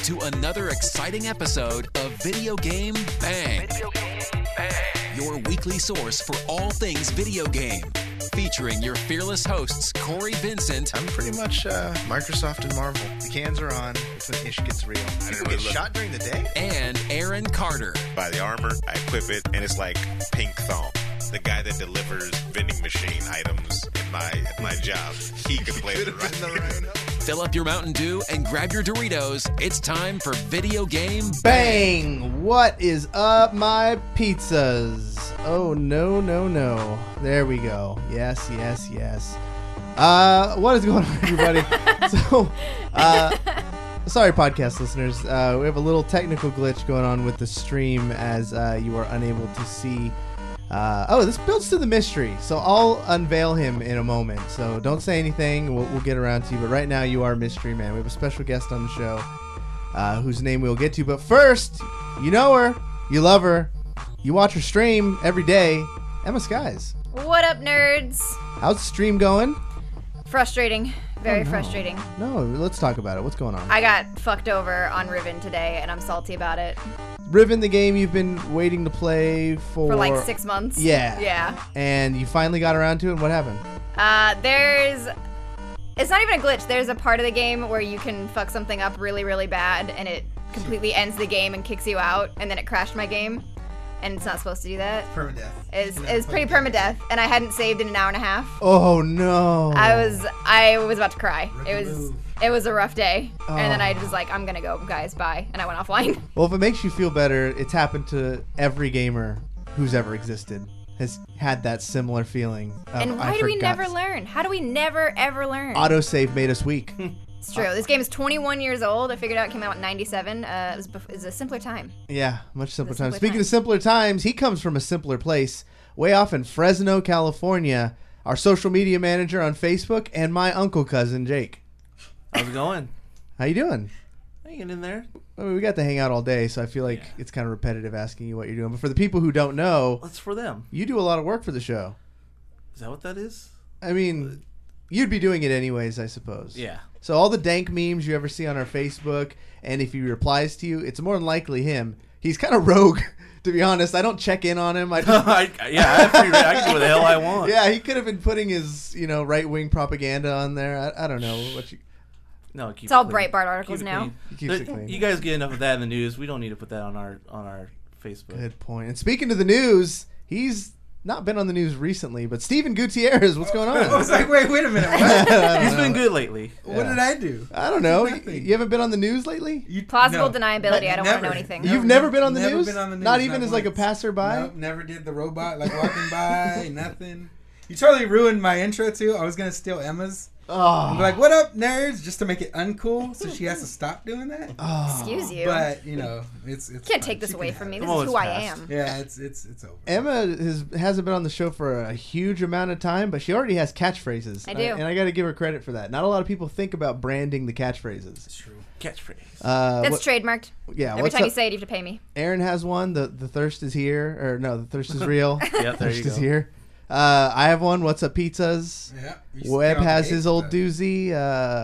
to another exciting episode of Video Game Bang. Your weekly source for all things video game. Featuring your fearless hosts, Corey Vincent. I'm pretty much Microsoft and Marvel. The cans are on. It's when ish gets real. People get shot during the day? And Aaron Carter. Buy the armor, I equip it, and it's like pink thong. The guy that delivers vending machine items in my job, he could play the right. Fill up your Mountain Dew and grab your Doritos. It's time for Video Game Bang! What is up, my pizzas? Oh, no. There we go. Yes. What is going on, everybody? Sorry, podcast listeners. We have a little technical glitch going on with the stream as you are unable to see. This builds to the mystery, so I'll unveil him in a moment. So don't say anything. We'll get around to you. But right now, you are Mystery Man. We have a special guest on the show whose name we'll get to. But first, you know her. You love her. You watch her stream every day. Emma Skies. What up, nerds? How's the stream going? Frustrating. Very frustrating. No, let's talk about it. What's going on? I got fucked over on Riven today, and I'm salty about it. Riven, the game you've been waiting to play for like 6 months. Yeah. And you finally got around to it, and what happened? It's not even a glitch. There's a part of the game where you can fuck something up really, really bad, and it completely ends the game and kicks you out, and then it crashed my game. And it's not supposed to do that. Permadeath. It's pretty permadeath, and I hadn't saved in an hour and a half. Oh no! I was about to cry. It was a rough day, and then I was like, I'm gonna go, guys, bye, and I went offline. Well, if it makes you feel better, it's happened to every gamer who's ever existed. Has had that similar feeling. And why do we never learn? How do we never ever learn? Autosave made us weak. It's true. This game is 21 years old. I figured out it came out in 97. It was a simpler time. Yeah, much simpler time. Speaking of simpler times, he comes from a simpler place, way off in Fresno, California. Our social media manager on Facebook and my uncle cousin, Jake. How's it going? How you doing? Hanging in there. I mean, we got to hang out all day, so I feel like it's kind of repetitive asking you what you're doing. But for the people who don't know, that's for them. You do a lot of work for the show. Is that what that is? I mean, you'd be doing it anyways, I suppose. Yeah. So all the dank memes you ever see on our Facebook, and if he replies to you, it's more than likely him. He's kind of rogue, to be honest. I don't check in on him. I can do what the hell I want. Yeah, he could have been putting his, right-wing propaganda on there. I don't know what you. No, it's all Breitbart articles now. Keeps it clean. You guys get enough of that in the news. We don't need to put that on our Facebook. Good point. And speaking of the news, he's not been on the news recently, but Steven Gutierrez, what's going on? I was like, wait a minute. What? He's been good lately. What did I do? I don't know. You haven't been on the news lately? Plausible deniability. I don't want to know anything. You've never been on the news? Been on the news? Not even as like a passerby? Nope, never did the robot like walking by, nothing. You totally ruined my intro too. I was going to steal Emma's. And be like, what up, nerds? Just to make it uncool, so she has to stop doing that. Excuse you. But it's you can't take this away from me. This is who I am. Yeah, it's over. Emma hasn't been on the show for a huge amount of time, but she already has catchphrases. I do, and I got to give her credit for that. Not a lot of people think about branding the catchphrases. It's true. Catchphrase. That's trademarked. Yeah. Every time you say it, you have to pay me. Aaron has one. The thirst is here, or no, the thirst is real. Yeah, there you go. Thirst is here. I have one. What's up, pizzas? Yeah. Webb has his old doozy.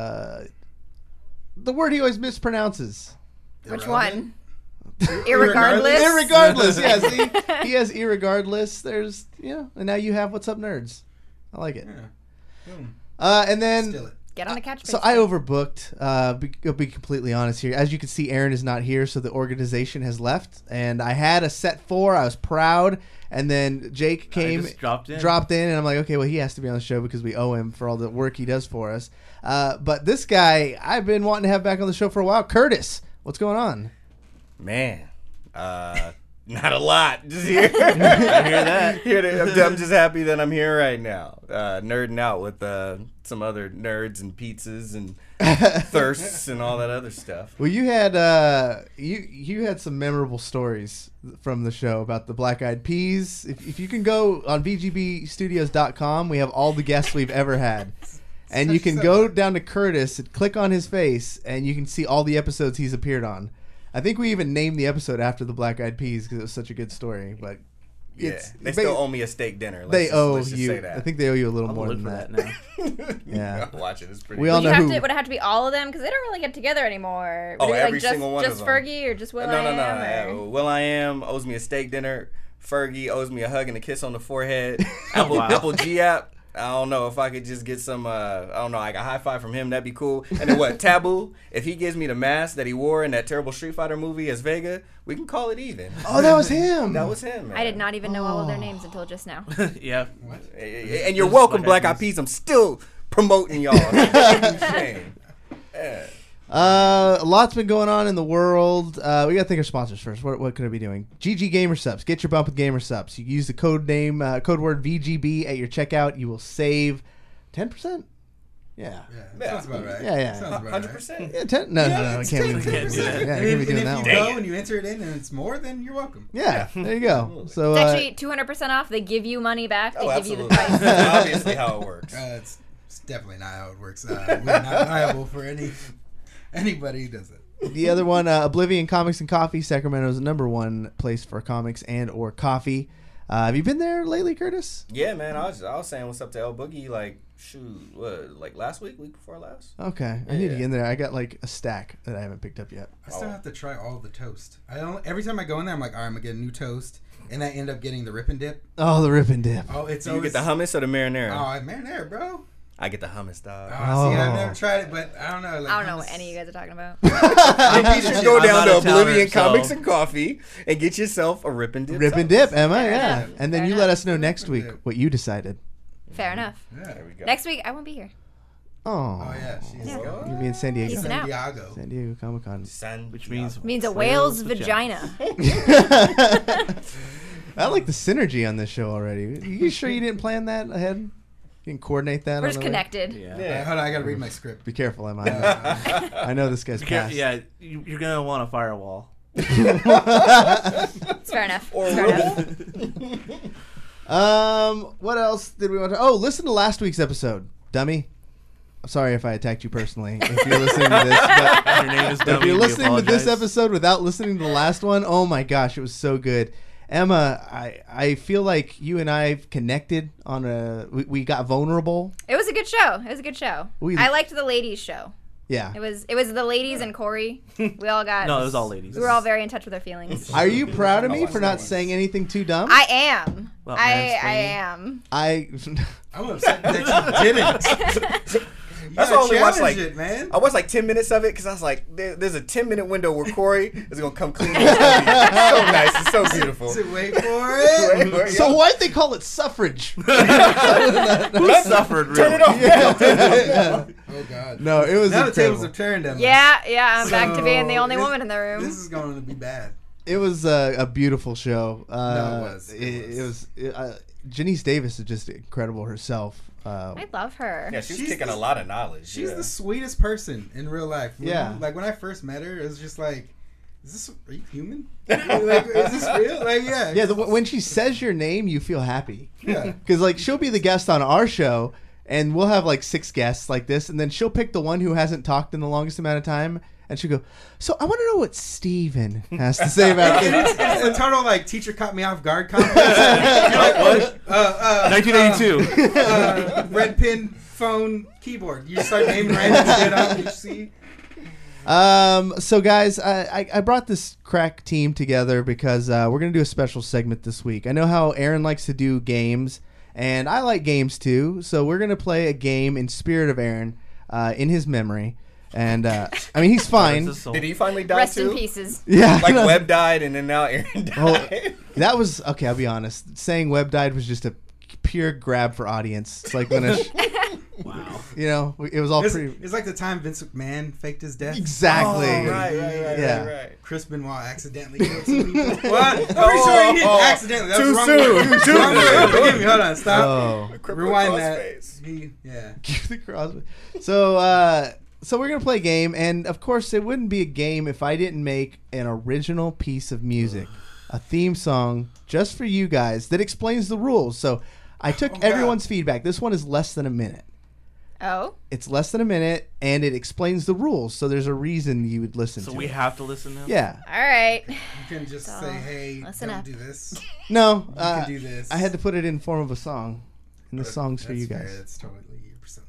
The word he always mispronounces. Which one? Irregardless. Irregardless. Yeah. See, he has irregardless. There's and now you have what's up, nerds. I like it. Yeah. And then Steal it. Get on the catchphrase. So I overbooked. I'll be completely honest here. As you can see, Aaron is not here, so the organization has left. And I had a set 4. I was proud. And then Jake came, dropped in, and I'm like, okay, well, he has to be on the show because we owe him for all the work he does for us. But this guy, I've been wanting to have back on the show for a while. Curtis, what's going on? Man, not a lot. Just here. I hear that. I'm just happy that I'm here right now, nerding out with some other nerds and pizzas and thirsts and all that other stuff. Well, you had you had some memorable stories from the show about the Black Eyed Peas. If you can go on VGBstudios.com, we have all the guests we've ever had. And you can go down to Curtis and click on his face, and you can see all the episodes he's appeared on. I think we even named the episode after the Black Eyed Peas because it was such a good story. But They still owe me a steak dinner. Let's just you. Say that. I think they owe you a little more than that now. Yeah, watch it. It's pretty. We all know who. Would it have to be all of them? Because they don't really get together anymore. Would every single one just of them. Fergie or just Will.i.am? No. Will.i.am owes me a steak dinner. Fergie owes me a hug and a kiss on the forehead. Apple G-App. I don't know if I could just get some, like a high five from him. That'd be cool. And then what? Taboo. If he gives me the mask that he wore in that terrible Street Fighter movie as Vega, we can call it even. Oh, that was him. That was him, man. I did not even know all of their names until just now. Yeah. What? And you're welcome, Black Eyed Peas. I'm still promoting y'all. Shame. Yeah. A lot's been going on in the world. We gotta thank our sponsors first. What could I be doing? GG Gamer Subs. Get your bump with Gamer Subs. You use the code word VGB at your checkout. You will save 10%. Yeah. Sounds about right. Yeah. Sounds about 100%. right. Yeah, 10. No, I can't be doing that. Yeah, I can't be doing that if one. you go and you enter it in and it's more, then you're welcome. Yeah, there you go. So it's actually 200% off. They give you money back. They give you the price. That's obviously how it works. It's definitely not how it works. We're not liable for anybody who does it. The other one, Oblivion Comics and Coffee, Sacramento's #1 place for comics and or coffee. Have you been there lately, Curtis? Yeah, man. I was saying what's up to El Boogie like last week before last. Okay, I need to get in there. I got like a stack that I haven't picked up yet. I still have to try all the toast. Every time I go in there, I'm like, all right, I'm gonna get a new toast, and I end up getting the Rip and Dip. Oh, the Rip and Dip. Oh, it's you get the hummus or the marinara? Oh, marinara, bro. I get the hummus, dog. Oh, see, I've never tried it, but I don't know. I don't know what any of you guys are talking about. You should go down to Oblivion Comics and Coffee and get yourself a Rip and Dip. Rip and Dip, Emma, yeah. And then you let us know next week what you decided. Fair enough. Yeah, there we go. Next week, I won't be here. Oh yeah, you'll be in San Diego. Peacing out. San Diego Comic Con. Which means a whale's vagina. I like the synergy on this show already. You sure you didn't plan that ahead? You can coordinate that. We're just connected. Yeah. Hold on, I gotta read my script. Be careful, Emma. I know this guy's past. Yeah, you're gonna want a firewall. It's fair enough. What else did we want to? Oh, listen to last week's episode, dummy. I'm sorry if I attacked you personally. If you're listening to this, but your name is dummy. If you're listening to this episode without listening to the last one, oh my gosh, it was so good. Emma, I feel like you and I've connected on we got vulnerable. It was a good show. I liked the ladies show. Yeah. It was the ladies and Corey. We all got No, it was all ladies. We were all very in touch with our feelings. Are you proud of me for not saying anything too dumb? I am. Well, I am. I'm upset that you didn't. That's why I only watched like man. I watched like 10 minutes of it because I was like, there's a 10-minute window where Corey is gonna come clean. It's so nice. It's so beautiful. So wait for it. So why'd they call it suffrage? Who suffered? Really? Turn it off. Yeah. Oh God. No, it was now incredible. the tables have turned. Emma. Yeah. I'm back to being the only woman in the room. This is going to be bad. It was a beautiful show. No, it was. Janice Davis is just incredible herself. I love her. Yeah, she's kicking a lot of knowledge. She's the sweetest person in real life. Like when I first met her, it was just like, are you human? Like, is this real? Like, yeah. Yeah, when she says your name, you feel happy. Yeah. Because like she'll be the guest on our show, and we'll have like 6 guests like this, and then she'll pick the one who hasn't talked in the longest amount of time. And she'll go, so I want to know what Steven has to say about this. It's a total, like, teacher caught me off guard complex. You're like, what? 1982. Red pin, phone, keyboard. You start naming random shit up you see. So, guys, I brought this crack team together because we're going to do a special segment this week. I know how Aaron likes to do games, and I like games, too. So we're going to play a game in spirit of Aaron in his memory. And I mean, he's fine. Did he finally die Rest too? in pieces. Yeah, like Webb died, and then now Aaron died. Well, that was okay. I'll be honest. Saying Webb died was just a pure grab for audience. It's like when wow, you know, it was all pretty. It's like the time Vince McMahon faked his death. Exactly. Oh, right. Chris Benoit accidentally killed some people. What? I'm pretty sure he didn't accidentally. That Too was soon. Too soon. Forgive me. Hold on. Stop. Oh. Rewind that. Give the crossface. So we're going to play a game, and of course it wouldn't be a game if I didn't make an original piece of music, a theme song just for you guys that explains the rules. So I took everyone's feedback. This one is less than a minute. Oh. It's less than a minute, and it explains the rules. So there's a reason you would listen to So we it. have to listen now? Yeah. All right. You can just So, say, "Hey, listen don't up. do this." No, You can do this. I had to put it in form of a song, and the song's for That's you fair. guys. That's totally your persona.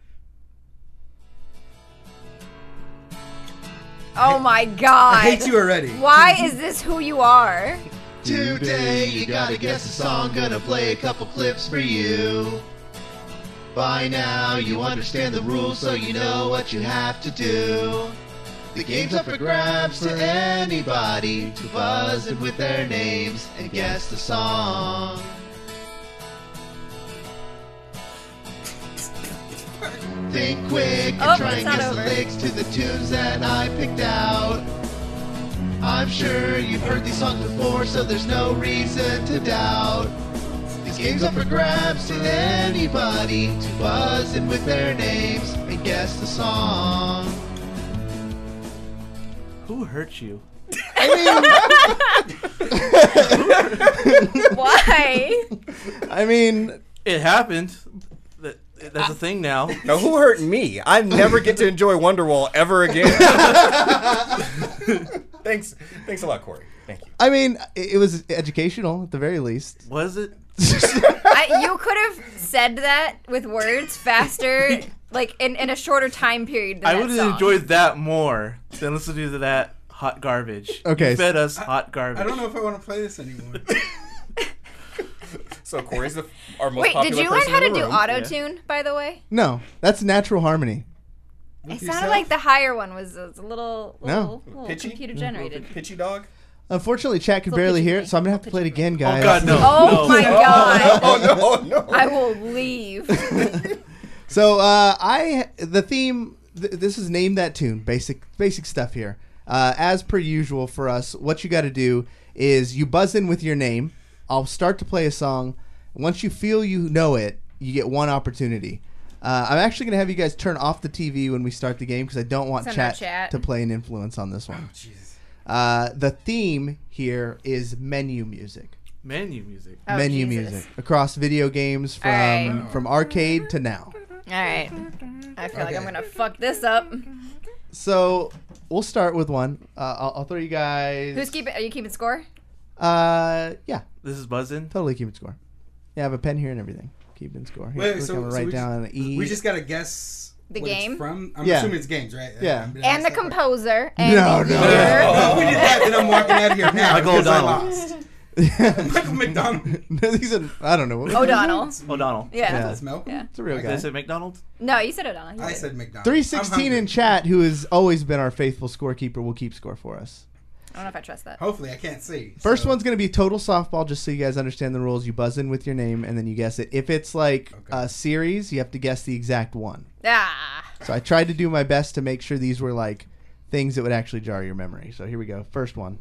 Oh my god. I hate you already. Why is this who you are? Today you gotta guess the song, gonna play a couple clips for you. By now you understand the rules, so you know what you have to do. The game's up for grabs to anybody to buzz in with their names and guess the song. Think quick and Oh, try it's and not guess the over. lyrics to the tunes that I picked out. I'm sure you've heard these songs before, so there's no reason to doubt. This game's up for grabs to anybody to buzz in with their names and guess the song. Who hurt you? Why? I mean, It happened. That's a thing now. No, who hurt me? I never get to enjoy Wonderwall ever again. Thanks a lot, Corey. Thank you. I mean, it was educational at the very least. Was it? You could have said that with words faster, like in a shorter time period than I that would have song. enjoyed that more than listening to that hot garbage. Okay. You fed us hot garbage. I don't know if I want to play this anymore. So Corey's our most Wait, popular did you learn person how in to the do room. auto-tune, by the way? No, that's natural harmony. It With sounded yourself? like the higher one was a little No. Pitchy? computer generated. Pitchy dog? Unfortunately, chat can Little barely pitchy hear thing. it, so I'm gonna have to Little play it pitchy again, Oh guys. God, no! Oh no. my god! Oh no! I will leave. So the theme. This is Name That Tune. Basic stuff here. As per usual for us, what you got to do is you buzz in with your name. I'll start to play a song. Once you feel you know it, you get one opportunity. I'm actually going to have you guys turn off the TV when we start the game because I don't want So no chat chat. to play an influence on this one. Jesus. The theme here is menu music. Menu music. Oh, Menu Jesus. music across video games from All right. from arcade to now. All right. I feel like I'm Okay. gonna fuck this up. So we'll start with one. I'll throw you guys. Who's keeping? Are you keeping score? Yeah, This is buzzing. totally keeping score. Yeah, I have a pen here and everything. Keeping score. Here, Wait, click so- on it so right we down E. We just gotta guess The what it's game? from. I'm Yeah. assuming it's games, right? Yeah. Did I And miss the that part? composer. And No, the no. year. Oh, if we did that, then I'm walking out of here now. Michael because I O'Donnell. lost. Michael McDonald. These are, I don't know. O'Donnell. O'Donnell. Yeah. That's Malcolm. Yeah. It's a real Did I guy. say McDonald's? No, you said O'Donnell. You I did. said McDonald. 316 in chat, who has always been our faithful scorekeeper, will keep score for us. I don't know if I trust that. Hopefully, I can't see. First so- one's going to be total softball, just so you guys understand the rules. You buzz in with your name, and then you guess it. If it's like Okay. a series, you have to guess the exact one. Ah. So I tried to do my best to make sure these were like things that would actually jar your memory. So here we go. First one.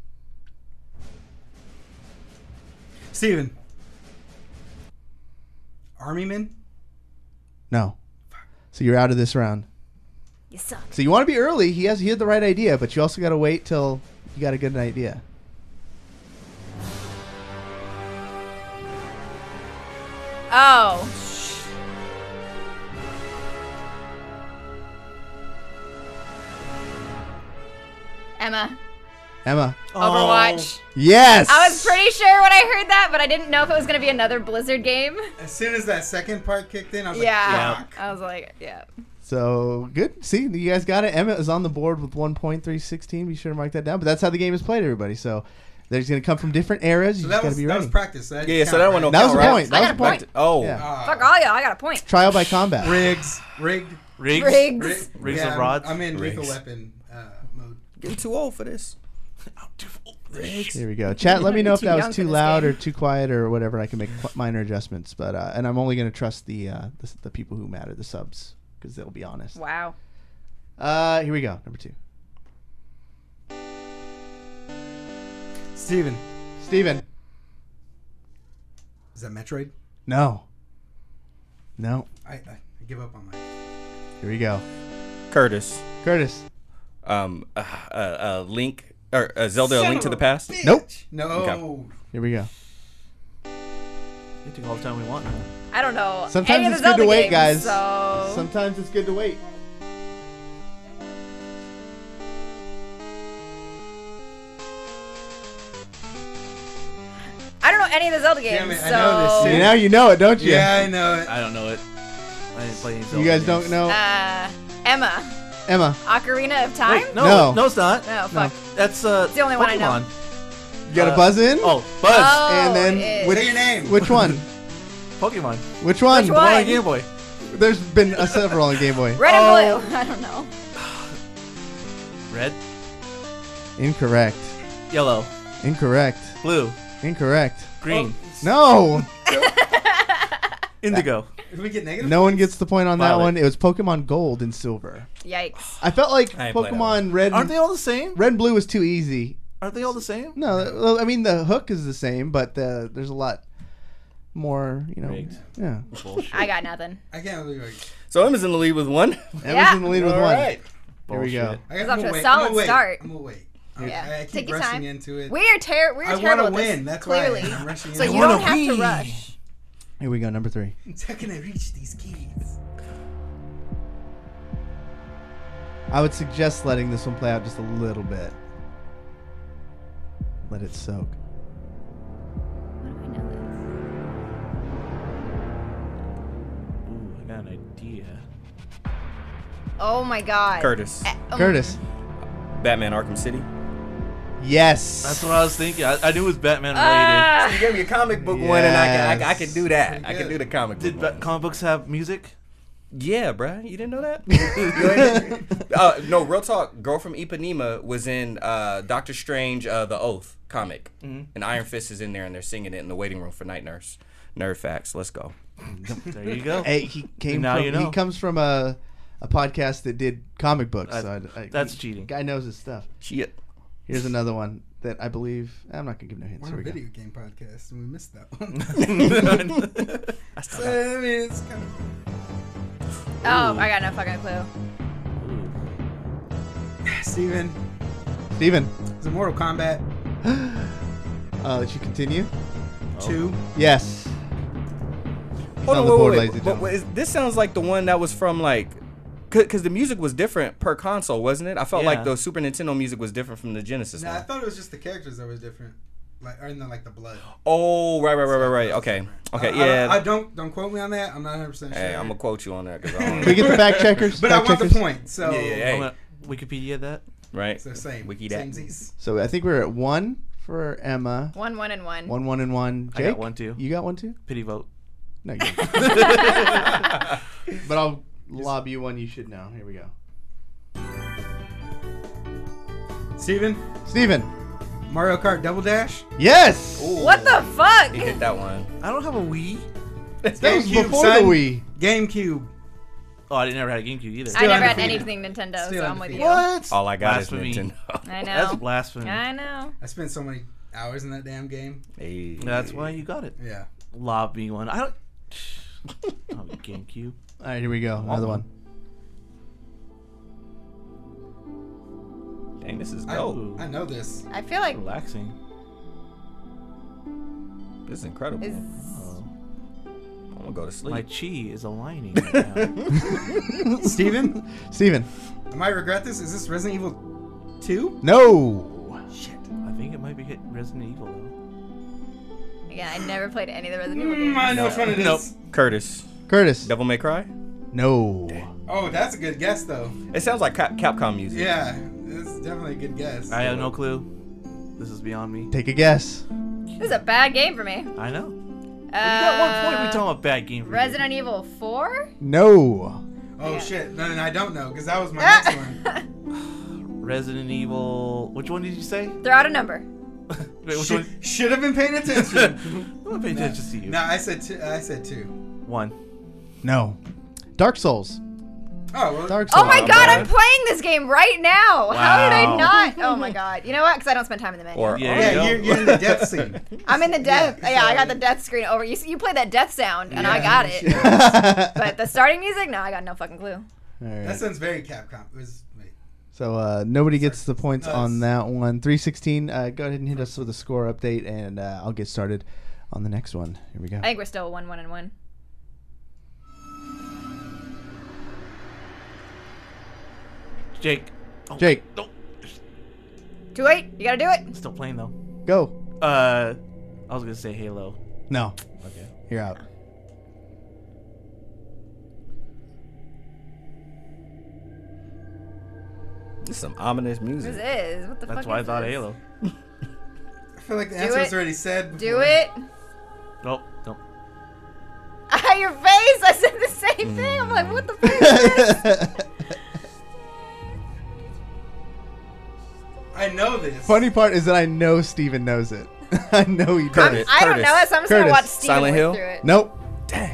Steven. Armyman? No. So you're out of this round. You suck. So you want to be early. He had the right idea, but you also got to wait till you got a good idea. Oh. Emma. Emma. Overwatch. Yes. I was pretty sure when I heard that, but I didn't know if it was going to be another Blizzard game. As soon as that second part kicked in, I was Yeah. like, fuck. I was like, yeah. So good. See, you guys got it. Emma is on the board with 1.316. Be sure to mark that down. But that's how the game is played, everybody. So there's going to come from different eras. You So just that got to was, be that ready. was practice. So that Yeah, didn't so count, that one don't That was count, the right? point. That I was got the a point. point. Oh. Yeah. Fuck all y'all. I got a point. Trial by combat. Rigs. Riggs. Riggs. Rigs yeah, of rods. I'm in Rigs. lethal weapon mode. Getting too old for this. Here we go. Chat, let me know if Too that young was for too this loud game. or too quiet or whatever. I can make minor adjustments. But and I'm only going to trust the people who matter, the subs, because they'll be honest. Wow. Here we go. Number 2. Steven. Steven. Is that Metroid? No. No. I give up on my. Here we go. Curtis. Curtis. Link or Zelda: A Link to the Past. Nope. No. Okay. Here we go. We take all the time we want now. I don't know. Sometimes any of it's the good to Zelda wait, games, guys. So... Sometimes it's good to wait. I don't know any of the Zelda games. Damn it, so... I know this, See, dude. now you know it, don't you? Yeah, I know it. I don't know it. I didn't play any Zelda You guys games. don't know Emma. Emma. Ocarina of Time? Wait, No. no, it's not. Oh, fuck. That's It's the only one I know. Pokemon. You got to buzz in? Oh, Buzz. Oh, and then it is. which, Say your name. which one? Pokemon. Which one? Which The one on one? Game Boy. There's been several on Game Boy. Red and blue. I don't know. Red, Incorrect. yellow, Incorrect. blue, Incorrect. green, No. indigo. If we get negative, No one gets the point on that Violet. one. It was Pokemon Gold and Silver. Yikes. I felt like I ain't played that Pokemon Red Aren't they all the same? Red and Blue was too easy. Aren't they all the same? No, well, I mean the hook is the same, but there's a lot more, Rigged. Yeah. Bullshit. I got nothing. I can't believe it. So Emma's in the lead with 1. Emma's Yeah. in the lead with All one. right. Here we go. It's off to a solid start. I'm gonna wait. Yeah. I keep Take your rushing time. into it. We're I terrible want at to this, win. That's clearly. why I'm rushing So into you it. don't have to rush. Here we go, number 3. How can I reach these keys? I would suggest letting this one play out just a little bit. Let it soak. Ooh, I got an idea. Oh my god. Curtis. Curtis. Batman Arkham City. Yes. That's what I was thinking. I knew it was Batman related. Ah. You gave me a comic book one, and I can do that. Pretty I can good. do the comic book. Did one. comic books have music? Yeah, bruh. You didn't know that? No, real talk. Girl from Ipanema was in Doctor Strange, The Oath comic. And Iron Fist is in there, and they're singing it in the waiting room for Night Nurse. Nerd facts. Let's go. There you go. Hey, he came Now from, you know. he comes from a podcast that did comic books. That's cheating. Guy knows his stuff. Shit. Here's another one that I believe I'm not gonna give no hints. We're Here a we go. video game podcast, and we missed that one. I still So, I mean, it's kind of. Oh, I got no fucking clue. Steven, Steven, is it Mortal Kombat let you continue. 2? Yes. Hold on on, the board, wait, ladies and but gentlemen. this sounds like the one that was from like, because the music was different per console, wasn't it? I felt Yeah. like the Super Nintendo music was different from the Genesis No, I one. thought it was just the characters that was different, like, or in the, like the blood. Oh, right. Okay, yeah. I don't quote me on that. I'm not 100% sure. Hey, I'm gonna quote you on that because I Can don't. we get the fact checkers? But I Fact want the checkers? point. So Yeah, hey. I'm gonna Wikipedia that. Right. So same. Wiki that. Samesies. So I think we're at 1 for Emma. 1, 1, and 1. 1, 1, and 1. I Jake, got 1 too. You got 1 too? Pity vote. No, you don't. But I'll lob you one you should know. Here we go. Steven, Steven. Mario Kart Double Dash. Yes. What the fuck? He hit that one. I don't have a Wii. That was GameCube, before son. the Wii. GameCube. Oh, I never had a GameCube either. I Still never had undefeated. anything Nintendo, Still so I'm with you. undefeated. What? All I got Blasphemy. is Nintendo. I know. That's blasphemy. I know. I spent so many hours in that damn game. Hey. That's why you got it. Yeah. Lob me one. I don't. Oh, GameCube. All right, here we go. Another one. Dang, this is I, dope. I know this. I feel like Relaxing. This is incredible. is I'm gonna go to sleep. My chi is aligning right now. Steven, Steven. I might regret this. Is this Resident Evil 2? No. Shit. I think it might be hit Resident Evil though. again. I never played any of the Resident Evil games. I know which one it is. Nope. Curtis. Curtis. Devil May Cry. No. Oh, that's a good guess, though. It sounds like Capcom music. Yeah, that's definitely a good guess. I have no clue. This is beyond me. Take a guess. This is a bad game for me. I know. You got 1 point. We talking about bad game. For Resident Evil 4? No. Oh, shit. No, I don't know, because that was my next one. you. Resident Evil. Which one did you say? Throw out a number. Wait, which one? Should have been paying attention. I'm gonna pay attention to you. No, I said two. 1. No. Dark Souls. Oh, well, Dark Souls. Oh my Wow, god, man. I'm playing this game right now. How did I Wow. not? Oh my god. You know what? Because I don't spend time in the menu. Or Yeah. yeah, There you you're in the death scene. I'm in the death. Yeah, Yeah, I got so- the death screen over. You played that death sound, and I Yeah, got it. shit. But the starting music? No, I got no fucking clue. All That right. sounds very Capcom. It was, wait. So nobody gets the points No, on it's- that one. 316. Go ahead and hit us with a score update, and I'll get started on the next one. Here we go. I think we're still 1-1-1. Jake. Oh, Jake. No. Too late. You gotta do it. Still playing though. Go. I was gonna say Halo. No. Okay. You're out. This is some ominous music. This is. What the fuck That's why I is thought this? Halo. I feel like the Do answer it. was already said. Do before. it. Nope. Nope. Your face. I said the same thing. I'm like, what the fuck is this? I know this. Funny part is that I know Steven knows it. I know he does. I don't know it, so I'm just gonna Curtis. watch Steven Silent work Hill? through it. Nope. Dang.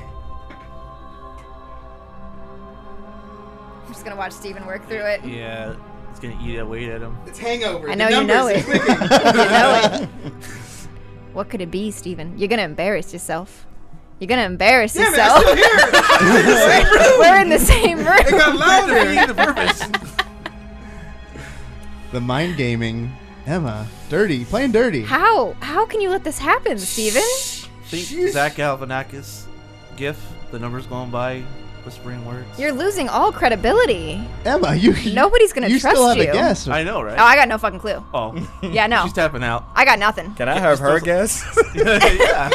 I'm just gonna watch Steven work through it. Yeah. It's gonna eat away at him. It's Hangover. I The know you know numbers, it. it's clicking. You know it. What could it be, Steven? You're gonna embarrass yourself. You're gonna embarrass Damn it, yourself. I'm still here. We're in the same room. It got louder. the purpose. The mind gaming. Emma. Dirty. Playing dirty. How can you let this happen, Steven? Think Zach Galifianakis gif. The numbers going by, whispering words. You're losing all credibility. Emma, you. Nobody's gonna you trust still have you. a guess. I know, right? Oh, I got no fucking clue. Oh. Yeah, no. She's tapping out. I got nothing. Can I have her guess? Yeah.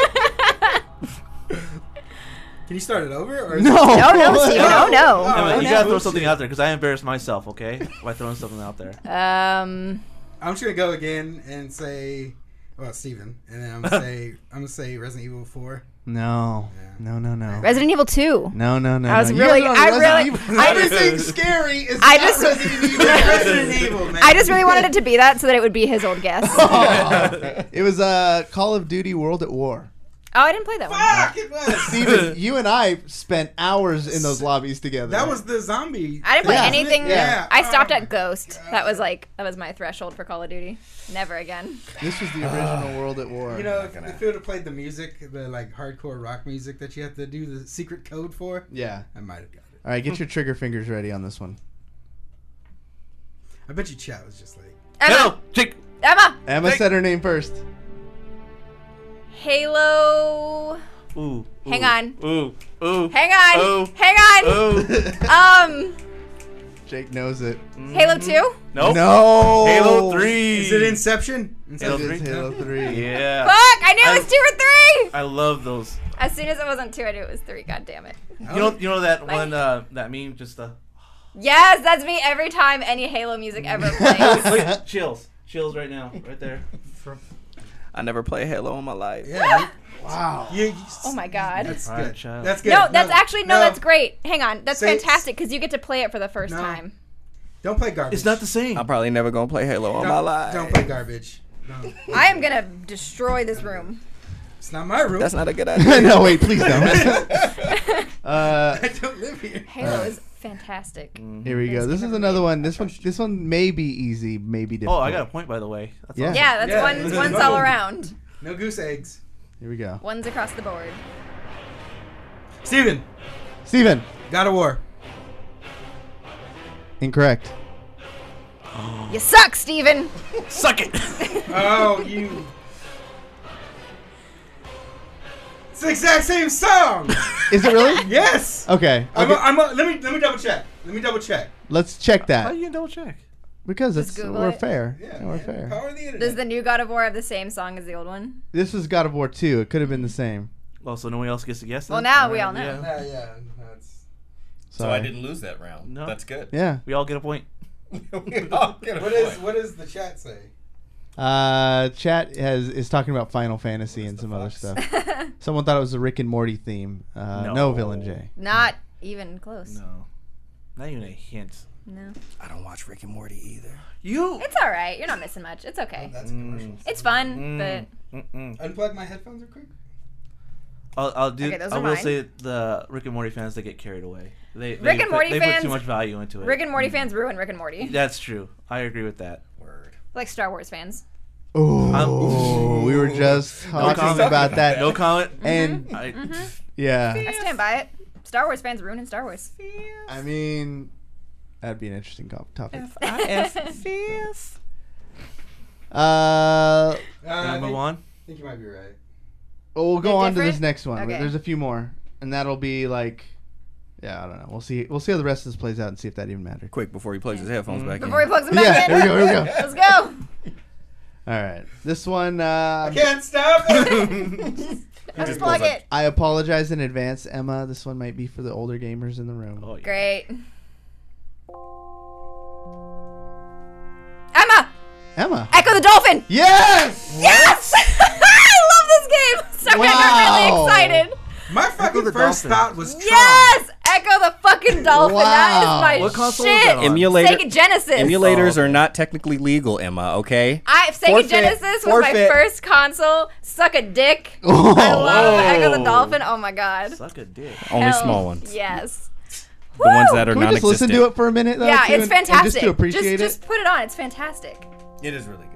Can you start it over? Or is No. No, Steven. Oh, no. Emma, Oh, you no. gotta throw something out there because I embarrassed myself, okay? By throwing something out there. I'm just gonna go again and say, well, Steven, and then I'm gonna say Resident Evil 4. No. No. Resident Evil 2. No. I was You really- guys are on I Resident really- Evil. I just- Everything scary is I not just- Resident Evil. Resident Evil, man. I just really wanted it to be that so that it would be his old guess. It was Call of Duty World at War. Oh, I didn't play that one. Fuck, it was. Steven, you and I spent hours in those lobbies together. That was the zombie. I didn't play Yeah. anything. Yeah. I stopped Oh at Ghost. That was my threshold for Call of Duty. Never again. This was the original World at War. You know, if it would have played the music, the like hardcore rock music that you have to do the secret code for, Yeah. I might have got it. All right, get your trigger fingers ready on this one. I bet you chat was just like, Emma. Jake. Emma. Emma said her name first. Halo. Ooh. Hang on. Ooh. Ooh. Hang on. Oh. Hang on. Oh. Jake knows it. Halo 2. Nope. No. Halo 3. is it Inception? Halo It is 3? Halo 3. Yeah. Fuck! I knew it was 2 or 3. I love those. As soon as it wasn't 2, I knew it was 3. God damn it. You know that one that meme just Yes, that's me every time any Halo music ever plays. Look, chills right now, right there. I never played Halo in my life. Yeah. Wow. Oh my god. That's All right, good. child. That's good. No, that's actually that's great. Hang on, that's Say- fantastic because you get to play it for the first No. time. Don't play garbage. It's not the same. I'm probably never gonna play Halo in my life. Don't play garbage. No. I am gonna destroy this room. It's not my room. That's not a good idea. No, wait, please don't. I don't live here. Halo is fantastic. Here we go. This is another one. This one may be easy, maybe difficult. Oh, I got a point by the way. That's Yeah. awesome. Yeah, that's Yeah, one's let's all go. around. No goose eggs. Here we go. One's across the board. Steven, Steven. God of War. Incorrect. You suck, Steven. Suck it. Oh, you. It's the exact same song. Is it really? Yes. Okay. Let me double check. Let's check How that do you double check? because Just it's Google we're it. fair. Yeah, we're man. fair. Power of the internet. Does the new God of War have the same song as the old one? This is God of War 2. It could have been the same. Oh, so no one else gets to guess. Well, then? now we all know. Yeah. Yeah, that's. So I didn't lose that round. No. That's good. Yeah. We all get a point. We all get a point. What does the chat say? Chat is talking about Final Fantasy and some other stuff. Someone thought it was a Rick and Morty theme. No, Villain J. Not even close. No. Not even a hint. No. I don't watch Rick and Morty either. You. It's all right. You're not missing much. It's okay. That's commercials. It's fun, but Unplug my headphones real quick. I'll do. Okay, those I are will mine. say the Rick and Morty fans, they get carried away. Rick and Morty they fans- put too much value into it. Rick and Morty fans ruin Rick and Morty. That's true. I agree with that. Word. Like Star Wars fans. Oh, we were just talking comment. about that. No comment. And yeah, I stand by it. Star Wars fans ruining Star Wars. I mean, that'd be an interesting topic. Can I I move on? think you might be right. Well, we'll go They're on to this different? next one. Okay. There's a few more, and that'll be like, yeah, I don't know. We'll see. We'll see how the rest of this plays out and see if that even matters. Quick before he plugs his headphones back in. Before he plugs them back Yeah, in. here we go. Let's go. All right, this one. I can't stop. Let's plug it. I apologize in advance, Emma. This one might be for the older gamers in the room. Oh, yeah. Great. Emma. Echo the Dolphin. Yes. Yes. I love this game. Sorry, I got really excited. My fucking first thought was Tron. Yes, Echo the fucking Dolphin. That is my What console shit. is that on? Emulator. Sega Genesis. Emulators are not technically legal, Emma. Okay. Sega Forfeit. Genesis was my first console. Suck a dick. I love Echo the Dolphin. Oh my god. Suck a dick. Only Hell small ones. Yes. The ones that are Can we just non-existent. listen to it for a minute, though? Yeah, too, it's and fantastic. just to appreciate just put it on. It's fantastic. It is really good.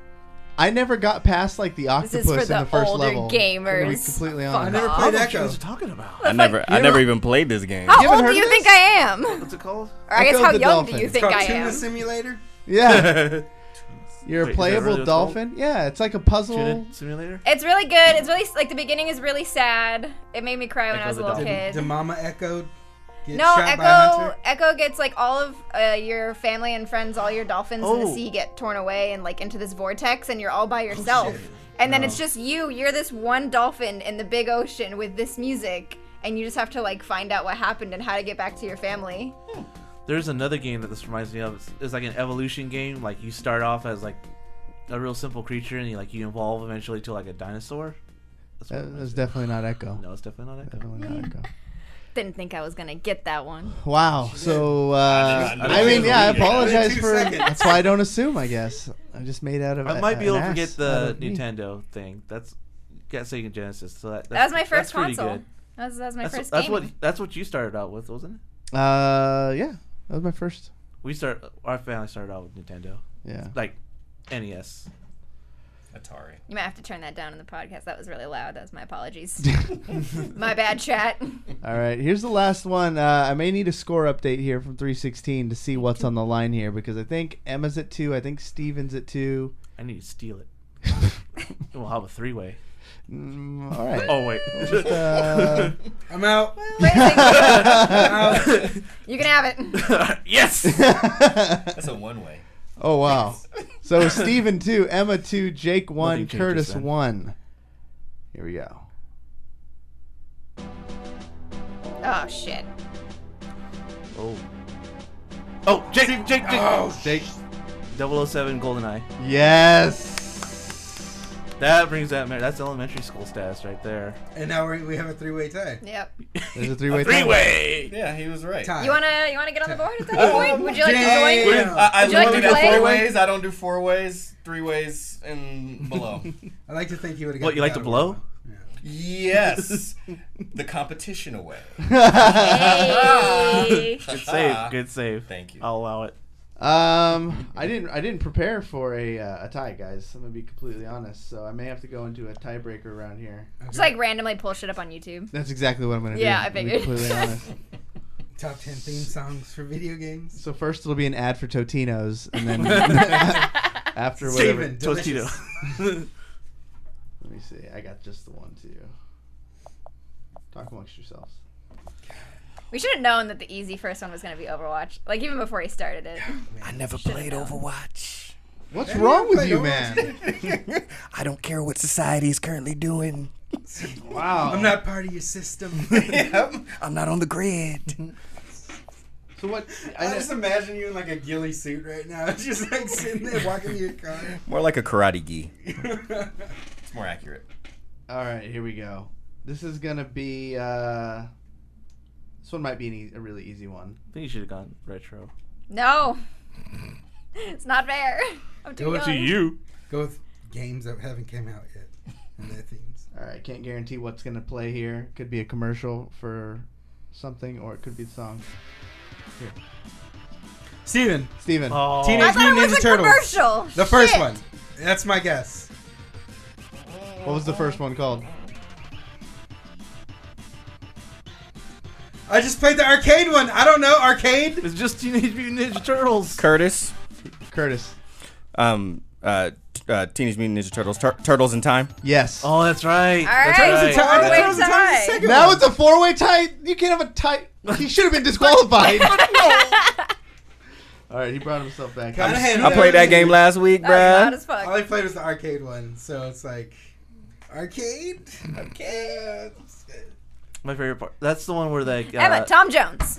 I never got past like the octopus This is for in the the first older level. gamers. To be completely Fuck honest. I never off. played What Echo. are you talking about? I never even played this game. How You haven't old heard do you of think this? I am? What's it called? Or I guess Echo how the young Dolphin. do you It's think called I Tuna am? Simulator. Yeah. You're a Wait, is that playable really what it's dolphin? Yeah, it's like a puzzle. Tune-in simulator? It's really good. It's really like the beginning is really sad. It made me cry when I was a Echo the little Dolphin. kid. Did Mama Echo get No, shot by a hunter? Echo gets like all of your family and friends, all your dolphins in the Oh. sea get torn away and like into this vortex, and you're all by yourself. shit. And then it's just you. You're this one dolphin in the big ocean with this music, and you just have to like find out what happened and how to get back to your family. There's another game that this reminds me of. It's like an evolution game. Like you start off as like a real simple creature, and you evolve eventually to like a dinosaur. That's what it That's reminds me definitely not Echo. of. No, it's definitely not Echo. Definitely not Echo. Didn't think I was gonna get that one. Wow. So, I I mean, yeah, I didn't know. apologize 2 for. seconds. That's why I don't assume. I guess I just made out of. I might be able to an get ass the out of me. Nintendo thing. That's got Sega Genesis. So That was my first that's pretty console. good. That was my That's, first that's game. what that's what you started out with, wasn't it? Yeah, that was my first. Our family started out with Nintendo, Yeah. like NES. Atari. You might have to turn that down in the podcast. That was really loud. That was my apologies. My bad, chat. All right, here's the last one. I may need a score update here from 316 to see what's on the line here because I think Emma's at 2. I think Steven's at 2. I need to steal it. We'll have a 3-way. All right. Oh wait. I'm out. You can have it. Yes. That's a one-way. Oh wow. So Steven 2, Emma 2, Jake 1, Nothing changes Curtis then. 1. Here we go. Oh shit. Oh, Jake. Oh, Jake. 007 GoldenEye. Yes. That brings that. That's elementary school status right there. and now we have a 3-way tie. Yep. There's a 3-way tie. 3-way. Yeah, he was right. Tie. You wanna get on the board at that point? Would you like to Damn. join? I Would you like literally to do play? 4 ways. I don't do 4 ways, 3 ways, and below. I like to think you would have got What, you like to blow? Yes, the competition away. Hey. Good save. Good save. Thank you. I'll allow it. I didn't prepare for a tie, guys. I'm gonna be completely honest. So I may have to go into a tiebreaker around here. Just like randomly pull shit up on YouTube. That's exactly what I'm gonna do. Yeah, I I'm gonna be figured. completely honest. Top 10 theme songs for video games. So first it'll be an ad for Totino's, and then after whatever. Steven, delicious. Tostito. Let me see. I got just the one too. Talk amongst yourselves. We should have known that the easy first one was gonna be Overwatch. Like even before he started it. I never played Overwatch. What's Hey, wrong with play you, Overwatch. man? I don't care what society is currently doing. Wow. I'm not part of your system. I'm not on the grid. So what? I just imagine you in like a ghillie suit right now, just like sitting there walking to your car. More like a karate gi. It's more accurate. All right, here we go. This is gonna be. This one might be a really easy one. I think you should have gone retro. No. It's not fair. I'm too Go young. to You. Go with games that haven't came out yet and their themes. All right, can't guarantee what's gonna play here. Could be a commercial for something, or it could be the song. Here, Steven, Steven. Oh. I Teenage thought it Mutant was Ninja a Turtles. commercial. The first Shit. one. That's my guess. What was the first one called? I just played the arcade one. I don't know. Arcade? It's just Teenage Mutant Ninja Turtles. Curtis. Curtis. Teenage Mutant Ninja Turtles, Turtles in Time. Yes. Oh, that's right. All right. That's right. Four-way tie. Now it's a 4-way tie. You can't have a tie. He should have been disqualified. All right, he brought himself back. I played that game last week, That was loud bruh. as fuck. All I played was the arcade one, so it's like arcade. My favorite part. That's the one where like Emma, Tom Jones.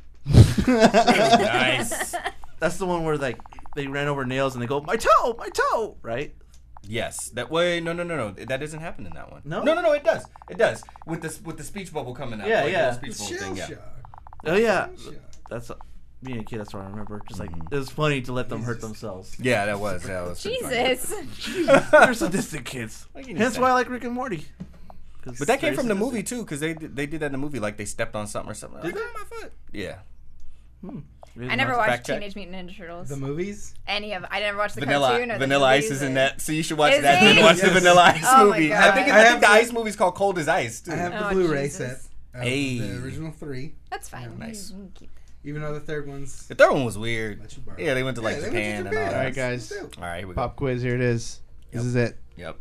Nice. that's the one where like they ran over nails and they go my toe, right? Yes. That way. No. That doesn't happen in that one. No? No. It does. It does. With the speech bubble coming out. Yeah, Like, yeah. the speech bubble thing, yeah. Oh yeah, that's being a kid. That's what I remember. Just like it was funny to let them hurt themselves. Yeah, that was. pretty funny. Jesus. They're sadistic kids. What can you Hence say? why I like Rick and Morty. But that came very from the sadistic. movie too, because they did that in the movie. Like they stepped on something or something. Did Like, oh, my foot. Yeah. Really I never not- watched Fact check. Teenage Mutant Ninja Turtles. The movies? Any of I never watched the cartoon or Vanilla the Ice movies is in or- that, so you should watch Is that. he? And watch the Yes. Vanilla Ice Oh my movie. God. I think I have the to- Ice movie's called Cold as Ice too. I have the Oh, Blu-ray Jesus. set. Hey. The original 3. That's fine. Nice. You can keep that. Even though the third one's. The third one was weird. Let you borrow. Yeah, they went to like Yeah, they went to Japan and all Japan. that. All right, guys. All right, here we go. Pop quiz. Here it is. This is it. Yep.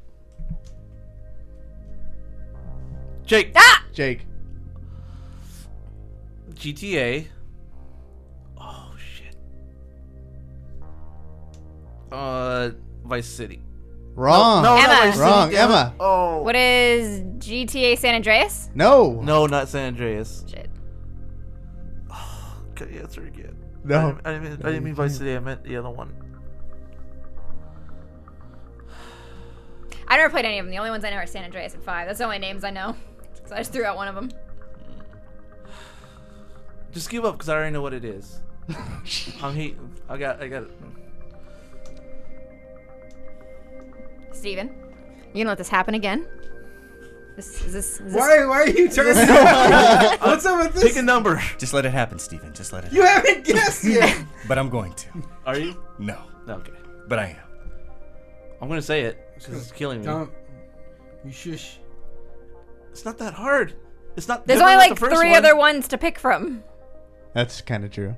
Jake. Ah! Jake. GTA. Oh shit. Vice City. Wrong. No, Emma. not Vice City, Wrong. damn it. Emma. Oh. What is GTA San Andreas? No. No, not San Andreas. Shit. Okay, answer again. No. I didn't mean Vice City. I meant the other one. I never played any of them. The only ones I know are San Andreas and 5. That's the only names I know. So I just threw out one of them. Just give up because I already know what it is. I'm hate. I got it. Steven, you gonna let this happen again? Is this Why are you turning? What's up with this? Pick a number. Just let it happen, Steven. Just let it You happen. haven't guessed yet. But I'm going to. Are you? No. Okay. But I am. I'm gonna say it because it's killing me. Don't. You shush. It's not that hard. It's not. There's different only than like the first 3 one. other ones to pick from. That's kind of true.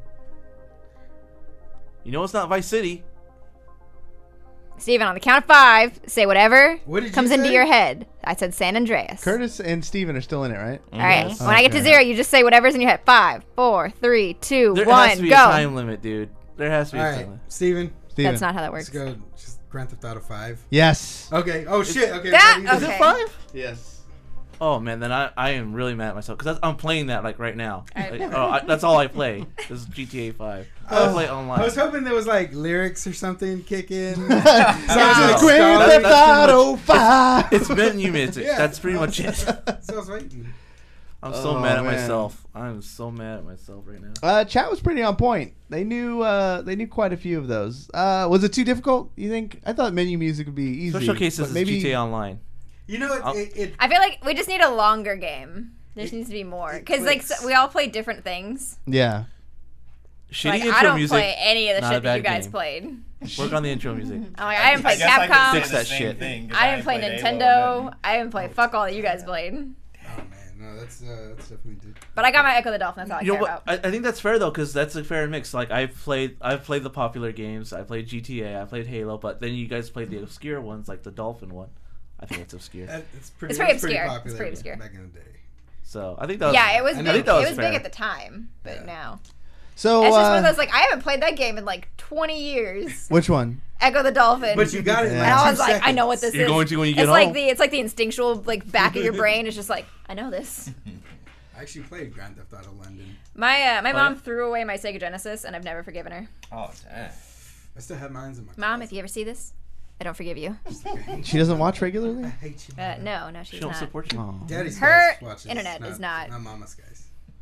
You know it's not Vice City. Steven, on the count of 5, say whatever What did you comes into say? your head. I said San Andreas. Curtis and Steven are still in it, right? All right. Yes. When I get to Okay. 0, you just say whatever's in your head. 5, 4, 3, 2, There 1, has to be go. a time limit, dude. There has to be All a time right, limit. Steven. Steven. That's not how that Let's works. go. Just Grand Theft Auto 5. Yes. Okay. Oh shit. Okay. That- buddy. Is Okay. it 5? Yes. Oh man, then I am really mad at myself because I'm playing that like right now. Alright. Like, that's all I play. This is GTA 5. I play it online. I was hoping there was like lyrics or something kicking. No. Grand That's- Theft that's Auto 5. It's menu music. Yeah. That's pretty much it. So I was waiting. I'm so Oh, mad at man. myself. I'm so mad at myself right now. Chat was pretty on point. They knew quite a few of those. Was it too difficult? You think? I thought menu music would be easy. Special cases but is maybe GTA Online. You know, I'll- it I feel like we just need a longer game. There just needs to be more. Because like clicks. we all play different things. Yeah. Shitty Like intro I don't music. play any of the not a shit that you bad guys game. played. Work on the intro music. I'm like, I didn't play guess I could Capcom. say Fix the that same shit. thing, 'cause I didn't play played Nintendo. Halo, I didn't play fuck all that you guys played. Oh man, no, that's definitely good. But I got my Echo the Dolphin. That's all I You know care what? about. I think that's fair though, because that's a fair mix. Like I've played the popular games. I played GTA. I played Halo. But then you guys played the obscure ones, like the Dolphin one. I think it's obscure. It's pretty It's pretty it was obscure. It's popular pretty obscure. back in the day. So I think that was Yeah, it was I big. think that was It was big fair. at the time, but Yeah. now So it's just one of those like I haven't played that game in like 20 years. which one? Echo the Dolphin. But you got it. In Yeah. like and I 2 was like, I know what this seconds. You're is. going to when you get it's home. like the instinctual like back of your brain is just like I know this. I actually played Grand Theft Auto London. My mom yeah? threw away my Sega Genesis, and I've never forgiven her. Oh, damn. I still have mine in my. Mom, if you ever see this, I don't forgive you. She doesn't watch I regularly. hate you. No, She she's don't not. support you. Oh. Daddy's Her guys watches, internet is not- Mama's guys.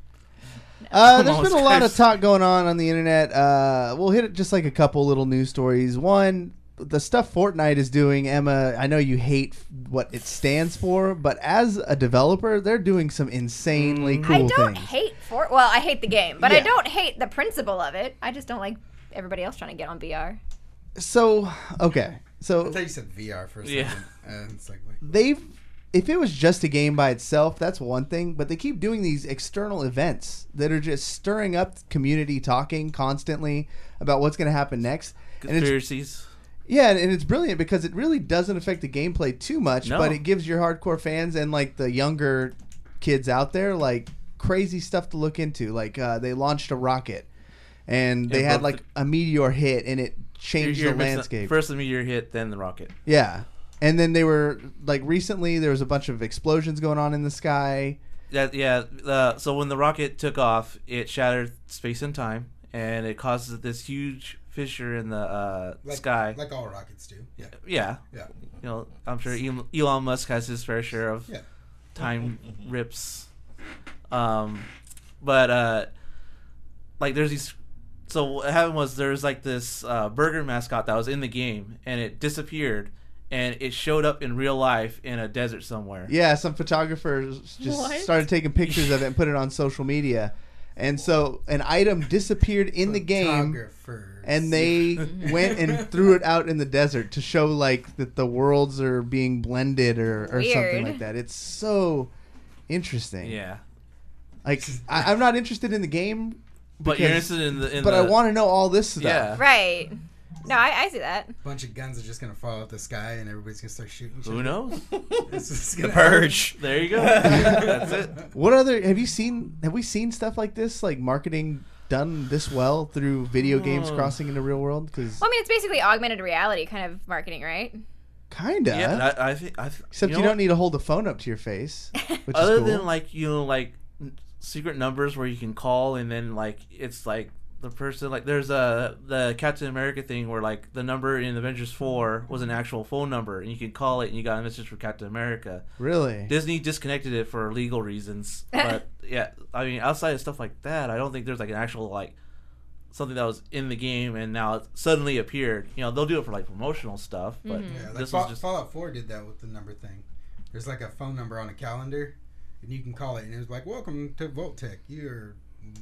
There's been a lot of talk going on the internet. We'll hit it just like a couple little news stories. One, the stuff Fortnite is doing, Emma, I know you hate what it stands for, but as a developer, they're doing some insanely cool I don't things. hate Well, I hate the game, but I Yeah. don't hate the principle of it. I just don't like everybody else trying to get on VR. So, okay. I So thought you said VR for a second. Yeah. And it's like, wait. if it was just a game by itself, that's one thing, but they keep doing these external events that are just stirring up community talking constantly about what's going to happen next. And it's Conspiracies. Yeah, and it's brilliant because it really doesn't affect the gameplay too much, No. but it gives your hardcore fans and like the younger kids out there like crazy stuff to look into. Like they launched a rocket, and they had like a meteor hit, and it changed the landscape. First the meteor hit, then the rocket. Yeah, and then they were like recently there was a bunch of explosions going on in the sky. So when the rocket took off, it shattered space and time, and it causes this huge fissure in the sky. Like all rockets do. Yeah. Yeah. Yeah. You know, I'm sure Elon Musk has his fair share of Yeah. time rips. But like there's these. So what happened was there was like this burger mascot that was in the game, and it disappeared, and it showed up in real life in a desert somewhere. Yeah, some photographers just started taking pictures of it and put it on social media. And so an item disappeared in the game, and they went and threw it out in the desert to show like that the worlds are being blended or something like that. It's so interesting. Yeah. Like I'm not interested in the game, but you're interested in I want to know all this stuff. Yeah. Right. No, I see that. A bunch of guns are just gonna fall out the sky, and everybody's gonna start shooting. Who knows? The Purge. There you go. That's it. What other have we seen stuff like this, like marketing done this well through video games crossing into real world? Because Well, I mean, it's basically augmented reality kind of marketing, right? kinda. Yeah, I think. Except you don't need to hold the phone up to your face. Which Other is cool. than like secret numbers where you can call, and then like it's like the person, like there's the Captain America thing where like the number in Avengers 4 was an actual phone number, and you could call it and you got a message from Captain America. Really? Disney disconnected it for legal reasons, but yeah, I mean outside of stuff like that, I don't think there's like an actual like something that was in the game and now it suddenly appeared. You know, they'll do it for like promotional stuff, but Yeah, like this was just Fallout 4 did that with the number thing. There's like a phone number on a calendar, and you can call it, and it was like, "Welcome to Voltech. You're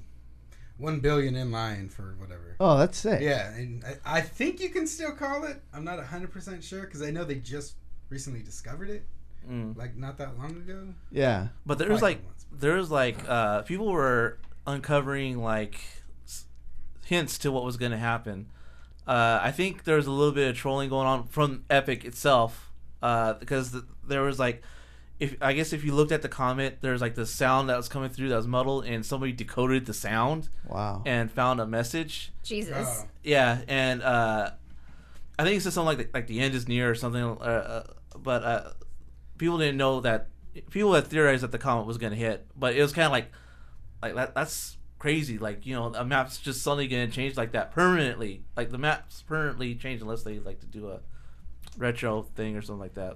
1 billion in line for whatever." Oh, that's sick. Yeah, and I think you can still call it. I'm not 100% sure because I know they just recently discovered it, like not that long ago. Yeah. But there's like people were uncovering like hints to what was going to happen. I think there was a little bit of trolling going on from Epic itself because there was like, if you looked at the comment, there's like the sound that was coming through that was muddled, and somebody decoded the sound. Wow. And found a message. Jesus. Yeah, and I think it said something like the end is near or something. But people didn't know that. People had theorized that the comet was going to hit, but it was kind of like that's crazy. Like, you know, a map's just suddenly going to change like that permanently. Like the map's permanently changed unless they like to do a retro thing or something like that.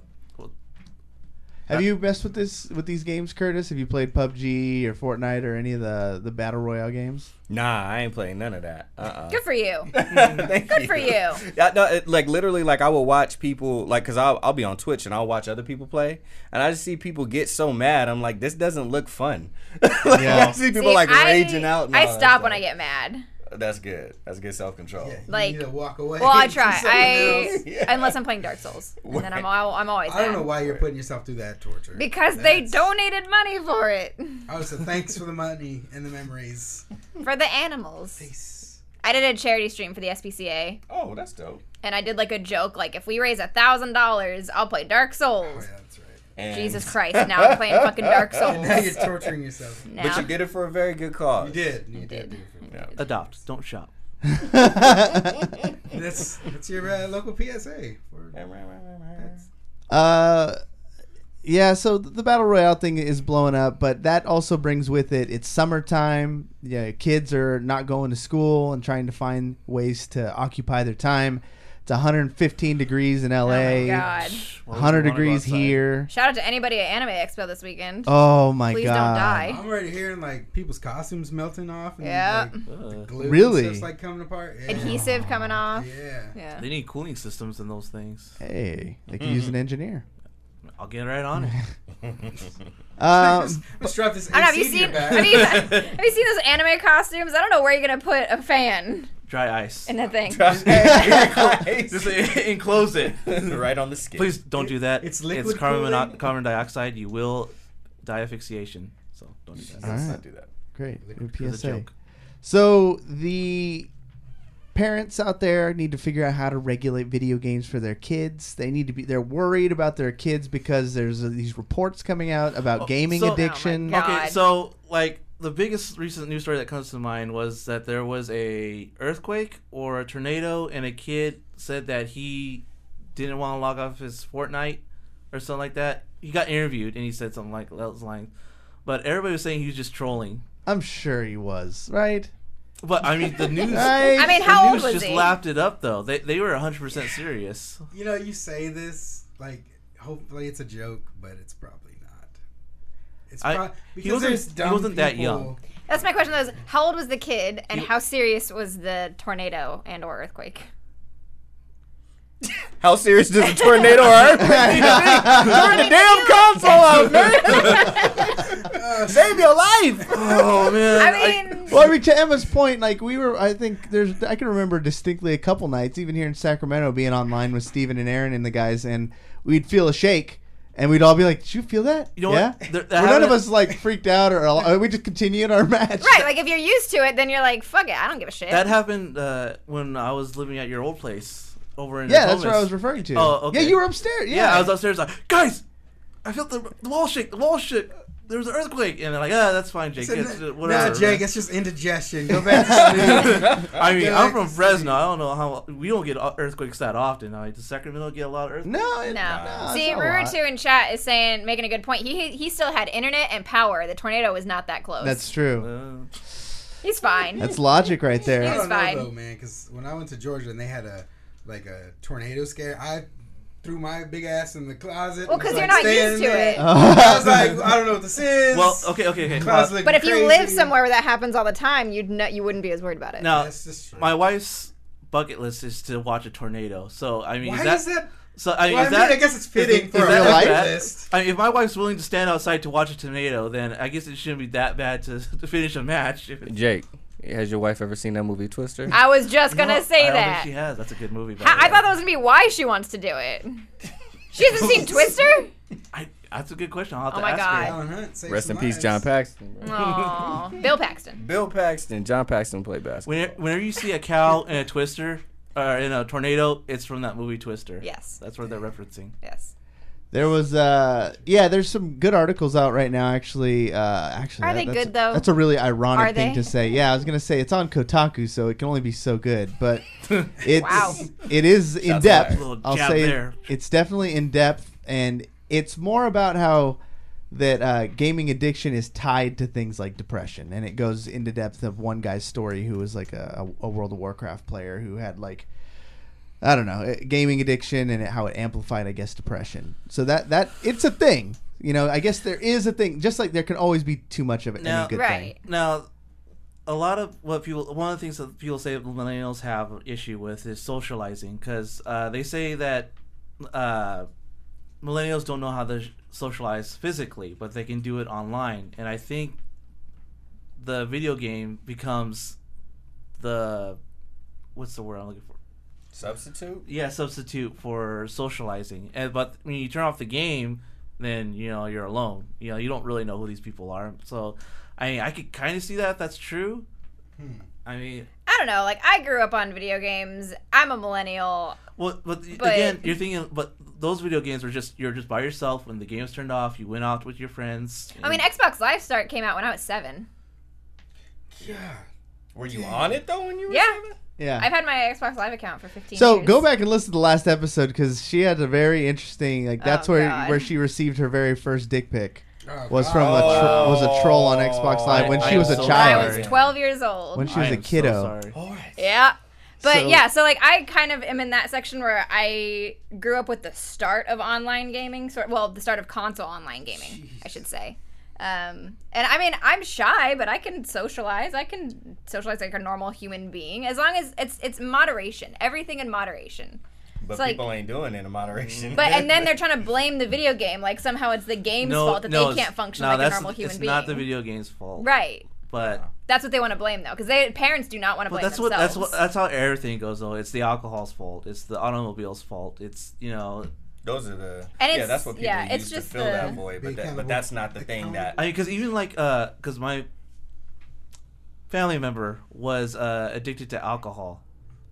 Have you messed with these games, Curtis? Have you played PUBG or Fortnite or any of the Battle Royale games? Nah, I ain't playing none of that. Good for you. Thank Good you. for you. Yeah, no, like literally, like I will watch people, like, cause I'll be on Twitch and I'll watch other people play, and I just see people get so mad. I'm like, this doesn't look fun. Like, Yeah. I see people like raging out. And I all that stop when stuff. I get mad. That's good. That's good self control. Yeah, you Like- need to walk away. Well, I from try. someone else. Yeah. Unless I'm playing Dark Souls, and then I'm always I don't mad. know why you're putting yourself through that torture. Because they That's- donated money for it. Oh, so thanks for the money and the memories. For the animals. Peace. I did a charity stream for the SPCA, Oh, that's dope. and I did like a joke, like if we raise $1,000, I'll play Dark Oh Souls. yeah, that's right. And, Jesus Christ! Now I'm playing fucking Dark Souls. Now you're torturing yourself. Now. But you did it for a very good cause. You did. You did. did. do it for Yeah. Adopt, don't shop. That's your local PSA. For Yeah, so the Battle Royale thing is blowing up, but that also brings with it's summertime. Yeah, kids are not going to school and trying to find ways to occupy their time. It's 115 degrees in LA. Oh my god! 100 degrees here. Shout out to anybody at Anime Expo this weekend. Oh my Please god. don't die. I'm already hearing like people's costumes melting off. And, Yeah. like, the glue Really? and stuff's like coming apart. Yeah. Adhesive coming off. Yeah. Yeah. They need cooling systems in those things. Hey, they could use an engineer. I'll get right on it. Just strap this I don't know, have you AC to your seen back. have you seen those anime costumes? I don't know where you're gonna put a fan Dry ice. in that thing. Just enclose it. Right on the skin. Please don't do that. It's liquid It's carbon, cooling. carbon dioxide. You will die asphyxiation. So don't do that. Let's Alright. not do that. Great. New It was a PSA. joke. So the parents out there need to figure out how to regulate video games for their kids. They're worried about their kids because there's these reports coming out about gaming addiction. Oh my God. Okay, so like the biggest recent news story that comes to mind was that there was a earthquake or a tornado, and a kid said that he didn't want to log off his Fortnite or something like that. He got interviewed and he said something like those lines, but everybody was saying he was just trolling. I'm sure he was, right? But I mean, the news. Right? I mean, the how old news was just he? laughed it up though. They were 100% serious. You know, you say this like hopefully it's a joke, but it's probably not. It's He wasn't that young. That's my question. Though, is how old was the kid, and how serious was the tornado and/or earthquake? How serious does a tornado or earthquake need to be? Turn the damn console out, man. Save your life. Oh man. I mean, Well, I mean, to Emma's point, like I can remember distinctly a couple nights, even here in Sacramento, being online with Steven and Aaron and the guys, and we'd feel a shake, and we'd all be like, "Did you feel that?" You know yeah? what? None of us like freaked out, or we just continued our match. right? Like if you're used to it, then you're like, "Fuck it, I don't give a shit." That happened when I was living at your old place over in. Yeah, that's what I was referring to. Oh, okay. Yeah, you were upstairs. Yeah, I was upstairs. Like, guys, I felt the wall shake. The wall shook. There was an earthquake, and they're like, that's fine, Jake. It's, whatever. No, Jake, it's just indigestion. Go back to sleep. I mean, I'm from Fresno. I don't know how we don't get earthquakes that often. Does Sacramento get a lot of earthquakes? No. See, it's not a lot. Ruru2 in chat is making a good point. He still had internet and power. The tornado was not that close. That's true. He's fine. That's logic right there. He I was don't fine. know though, man, because when I went to Georgia and they had a tornado scare, I threw my big ass in the closet. Well, and was, because you're like, not staying used to there. it. I was like, I don't know what this is. Well, okay. Closet's looking But if you crazy. live somewhere where that happens all the time, you wouldn't be as worried about it. Now, That's just true. my wife's bucket list is to watch a tornado. So I mean, Why is that? is that? So I mean, Well, is that? I guess it's fitting for is a that bucket bad? list. I mean, if my wife's willing to stand outside to watch a tornado, then I guess it shouldn't be that bad to finish a match. If it's, Jake, has your wife ever seen that movie Twister? I was just gonna say I don't that. think she has. That's a good movie. I thought that was gonna be why she wants to do it. She hasn't seen Twister? That's a good question. I'll have Oh to my ask God. her. Alan Hunt saved Rest in some peace, lives. John Paxton. bro. Aw. Bill Paxton. Bill Paxton. John Paxton played basketball. Whenever you see a cow in a twister or in a tornado, it's from that movie Twister. Yes. That's what they're referencing. Yes. There was there's some good articles out right now actually. Are they good, though? That's a really Are ironic thing they? to say. Yeah, I was going to say it's on Kotaku, so it can only be so good, but Wow. it is in Shots depth. fired. Little I'll jab say there. it's definitely in depth, and it's more about how that gaming addiction is tied to things like depression, and it goes into depth of one guy's story who was like a World of Warcraft player who had like, I don't know, gaming addiction and how it amplified, I guess, depression. So that it's a thing. You know, I guess there is a thing, just like there can always be too much of it. Now- any good Right. thing. Now, one of the things that people say millennials have an issue with is socializing, because they say that millennials don't know how to socialize physically, but they can do it online. And I think the video game becomes what's the word I'm looking for? Substitute? Yeah, substitute for socializing. But when you turn off the game, then you're alone. You don't really know who these people are. So, I mean, I could kind of see that if that's true. I mean, I don't know. Like, I grew up on video games. I'm a millennial. well, but again, you're thinking, but those video games were you're just by yourself when the game's turned off. You went out with your friends. I mean, Xbox Live Start came out when I was 7. Yeah. Were you on it, though, when you were Yeah. 7? Yeah. I've had my Xbox Live account for 15 So years. go back and listen to the last episode because she had a very interesting that's Oh, where God. she received her very first dick pic. Oh, Was God. from was a troll on Xbox Live when I she was a am so I child. was 12 years old. When she was I a am so kiddo. sorry. Yeah. But So- yeah, so like I kind of am in that section where I grew up with the start of online gaming, the start of console online gaming, I should say. And I mean, I'm shy, but I can socialize. I can socialize like a normal human being as long as it's moderation. Everything in moderation. But It's like- people ain't doing it in moderation. But and then they're trying to blame the video game, like somehow it's the game's fault that they can't function like a normal human it's being. not the video game's fault. Right. But That's what they want to blame though, because parents do not want to blame that's themselves. that's how everything goes though. It's the alcohol's fault. It's the automobile's fault. It's Those are the And yeah. it's- That's what people yeah, it's use to just fill the- that void. Be But that's not the thing that. I mean, because even like because my family member was addicted to alcohol,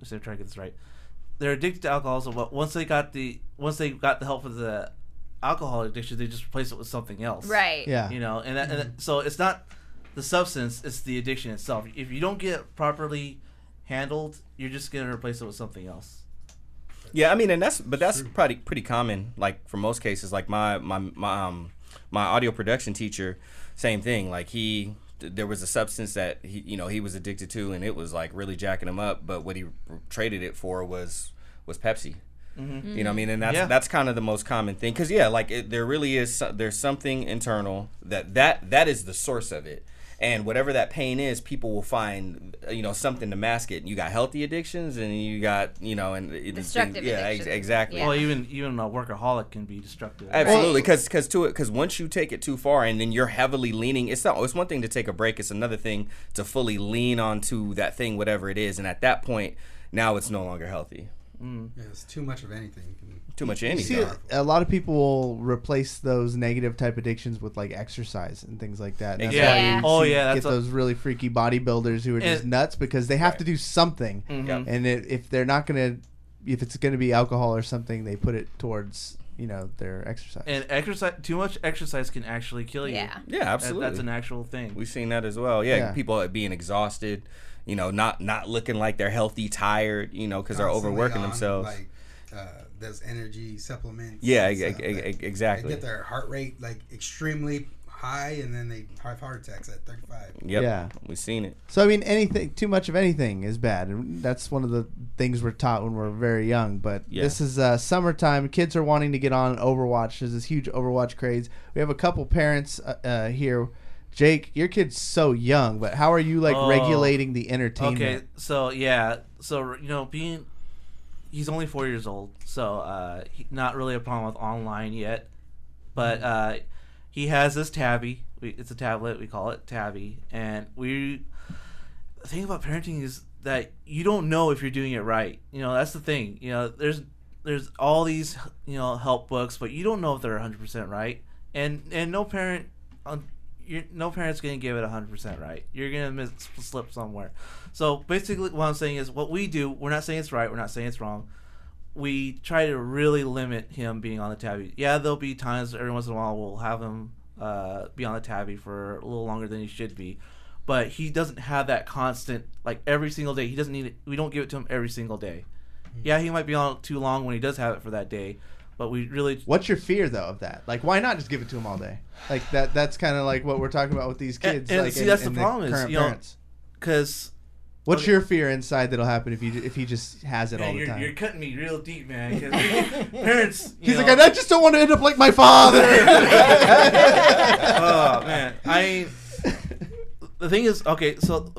try to get this right. They're addicted to alcohol, but once they got the help for the alcohol addiction, they just replace it with something else. Right. Yeah. So it's not the substance; it's the addiction itself. If you don't get it properly handled, you're just gonna replace it with something else. Yeah, I mean, that's probably pretty common. Like for most cases, like my audio production teacher, same thing. Like there was a substance that he was addicted to, and it was like really jacking him up. But what he traded it for was Pepsi. Mm-hmm. You know what I mean? And that's kind of the most common thing. Because there really is there's something internal that is the source of it. And whatever that pain is, people will find something to mask it. And you got healthy addictions, and you got destructive addictions. Exactly. Yeah. Well, even a workaholic can be destructive. Absolutely, because once you take it too far, and then you're heavily leaning, it's one thing to take a break. It's another thing to fully lean onto that thing, whatever it is. And at that point, now it's no longer healthy. Yeah, it's too much of anything. Too much of anything. You see, a lot of people will replace those negative type addictions with like exercise and things like that. That's why you get those really freaky bodybuilders who are just nuts because they have to do something. Mm-hmm. And if it's gonna be alcohol or something, they put it towards their exercise. And too much exercise can actually kill you. Yeah, absolutely. That's an actual thing. We've seen that as well. Yeah. People being exhausted. Not looking like they're healthy, tired, because they're overworking themselves. Like those energy supplements. Yeah, exactly. They get their heart rate like extremely high, and then they have heart attacks at 35. Yep. Yeah, we've seen it. So I mean, too much of anything is bad, and that's one of the things we're taught when we're very young. But this is summertime. Kids are wanting to get on Overwatch. There's this huge Overwatch craze. We have a couple parents here. Jake, your kid's so young, but how are you regulating the entertainment? Okay, he's only 4 years old, so not really a problem with online yet. But he has this Tabby. It's a tablet. We call it Tabby. And the thing about parenting is that you don't know if you're doing it right. That's the thing. There's all these help books, but you don't know if they're 100% right. And no parent. No parent's going to give it 100% right. You're going to slip somewhere. So basically what I'm saying is what we do, we're not saying it's right, we're not saying it's wrong. We try to really limit him being on the Tabby. Yeah, there'll be times every once in a while we'll have him be on the Tabby for a little longer than he should be. But he doesn't have that constant, every single day. He doesn't need it. We don't give it to him every single day. Yeah, he might be on it too long when he does have it for that day. But we really... What's your fear, though, of that? Why not just give it to him all day? That's kind of what we're talking about with these kids. That's the problem is, parents. Because... What's your fear inside that'll happen if he just has it all the time? You're cutting me real deep, man. Parents... He's like, I just don't want to end up like my father! Oh, man. The thing is... Okay, so...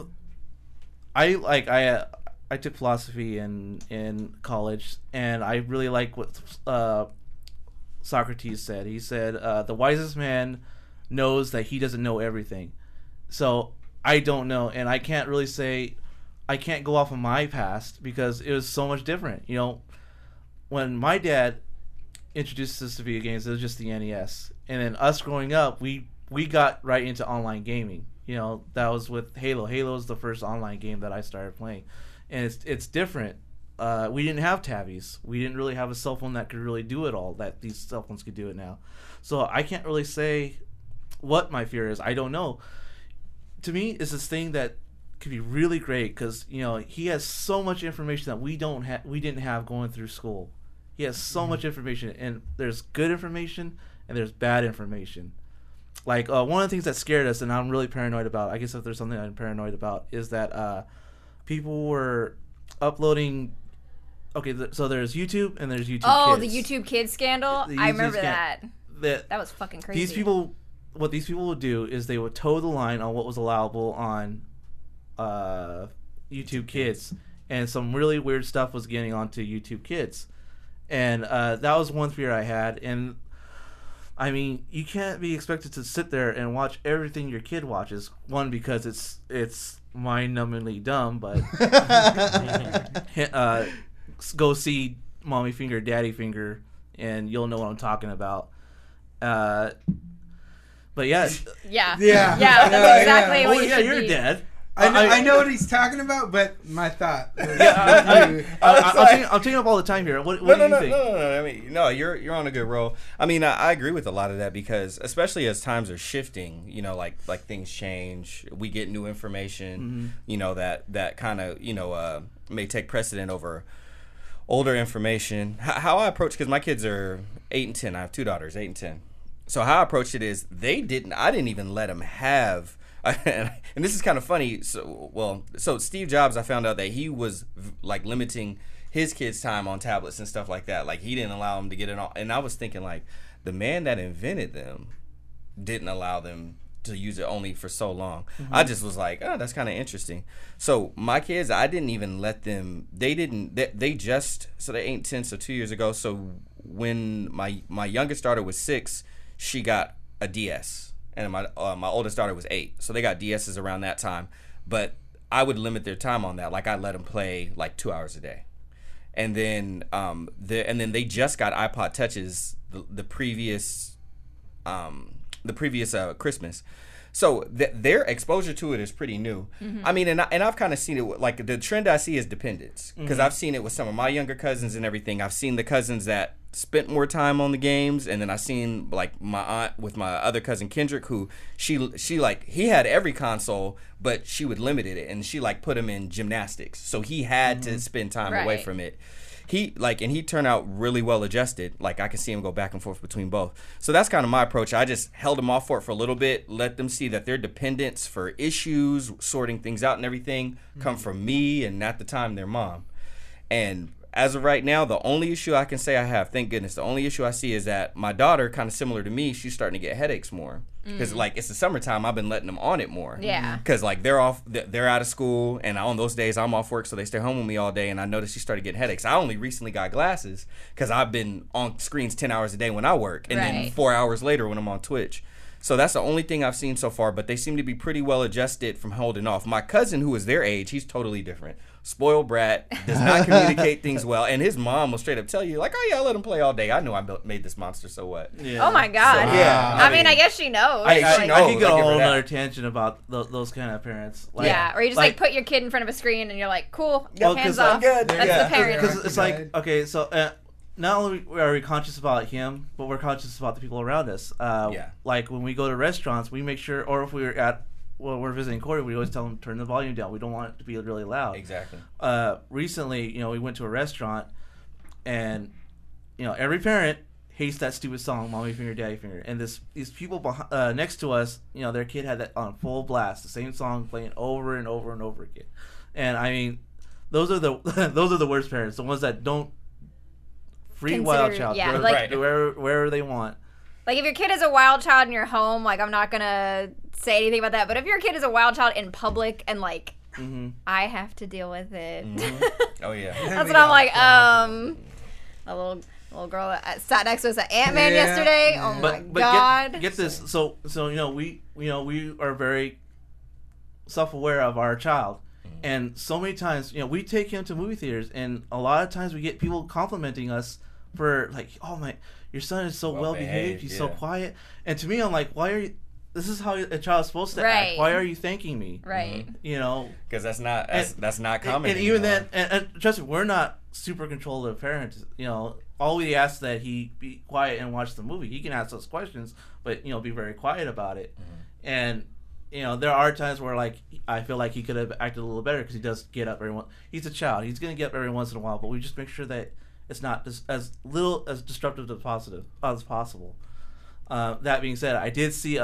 I took philosophy in college, and I really like what Socrates said. He said, the wisest man knows that he doesn't know everything. So I don't know, and I can't really say, I can't go off of my past because it was so much different. When my dad introduced us to video games, it was just the NES. And then us growing up, we got right into online gaming. That was with Halo. Halo was the first online game that I started playing. And it's different. We didn't have Tabbies. We didn't really have a cell phone that could really do it all that these cell phones could do it now. So I can't really say what my fear is. I don't know. To me, it's this thing that could be really great because he has so much information that we didn't have going through school. He has so much information, and there's good information and there's bad information. One of the things that scared us, and I'm really paranoid about. I guess if there's something I'm paranoid about, is that. People were uploading. Okay, so there's YouTube and there's YouTube Kids. Oh, the YouTube Kids scandal. I remember that. That was fucking crazy. What these people would do is they would toe the line on what was allowable on YouTube Kids, and some really weird stuff was getting onto YouTube Kids, and that was one fear I had. And I mean, you can't be expected to sit there and watch everything your kid watches. One, because it's mind-numbingly dumb, but go see Mommy Finger, Daddy Finger, and you'll know what I'm talking about. But yeah, that's exactly what you should you're be. a dad. I know what he's talking about, but my thought. I'm taking up all the time here. What do you think? No. I mean, no, you're on a good roll. I mean, I agree with a lot of that because, especially as times are shifting, you know, like things change, we get new information, you know, that kind of, you know, may take precedent over older information. How I approach, because my kids are 8 and 10. I have 2 daughters, 8 and 10. So how I approached it is I didn't even let them have. And this is kind of funny. So Steve Jobs, I found out that he was like limiting his kids' time on tablets and stuff like that. Like he didn't allow them to get it all. And I was thinking, like, the man that invented them didn't allow them to use it only for so long. I just was like, oh, that's kind of interesting. So my kids, I didn't even let them. They just, so they're 8 and 10, so 2 years ago. So when my youngest daughter was 6, she got a DS. And my oldest daughter was 8, so they got DSs around that time. But I would limit their time on that. Like I let them play like 2 hours a day, and then they just got iPod Touches the previous Christmas. So their exposure to it is pretty new. I mean, and I've kind of seen it. Like the trend I see is dependence, because I've seen it with some of my younger cousins and everything. I've seen the cousins that spent more time on the games, and then I seen like my aunt with my other cousin Kendrick, who she like he had every console, but she would limit it, and she like put him in gymnastics, so he had to spend time away from it. He turned out really well adjusted. Like I can see him go back and forth between both. So that's kind of my approach. I just held them off for it for a little bit, let them see that their dependence for issues, sorting things out and everything come from me and at the time their mom. And as of right now, the only issue I can say I have, thank goodness, the only issue I see is that my daughter, kind of similar to me, she's starting to get headaches more. Because, like, it's the summertime, I've been letting them on it more. Yeah. Because, like, they're out of school, and on those days, I'm off work, so they stay home with me all day, and I noticed she started getting headaches. I only recently got glasses because I've been on screens 10 hours a day when I work, and then 4 hours later when I'm on Twitch. So that's the only thing I've seen so far, but they seem to be pretty well adjusted from holding off. My cousin, who is their age, he's totally different. Spoiled brat, does not communicate things well, and his mom will straight up tell you, like, oh yeah, I let him play all day. I knew I made this monster, so what? Yeah. Oh my god. So, yeah. I mean, I guess she knows. I can get a whole other tangent about those kind of parents. Like, or you just like put your kid in front of a screen and you're like, cool, hands off. Good. That's the parent. Because it's like, okay, so not only are we conscious about him, but we're conscious about the people around us. Like when we go to restaurants, we make sure, or if we're visiting Corey, we always tell them turn the volume down. We don't want it to be really loud. Exactly. Recently, we went to a restaurant, and every parent hates that stupid song, "Mommy Finger, Daddy Finger," and these people next to us, their kid had that on full blast, the same song playing over and over and over again. And I mean, those are the worst parents, the ones that don't free wild child, wherever they want. Like if your kid is a wild child in your home, like I'm not gonna say anything about that. But if your kid is a wild child in public and like I have to deal with it, oh yeah, that's what I'm like. A little girl that sat next to us at Ant-Man yesterday. Oh my god! Get this. So we are very self-aware of our child, and so many times we take him to movie theaters, and a lot of times we get people complimenting us for like, oh my, your son is so well behaved, he's so quiet. And to me, I'm like, why are you? This is how a child's supposed to act. Why are you thanking me? Right. Because that's not common. And even then, and trust me, we're not super controlling parents. All we ask that he be quiet and watch the movie. He can ask us questions, but be very quiet about it. And there are times where like I feel like he could have acted a little better because he does get up every once. He's a child. He's gonna get up every once in a while, but we just make sure that it's not as little as disruptive as possible. That being said, I did see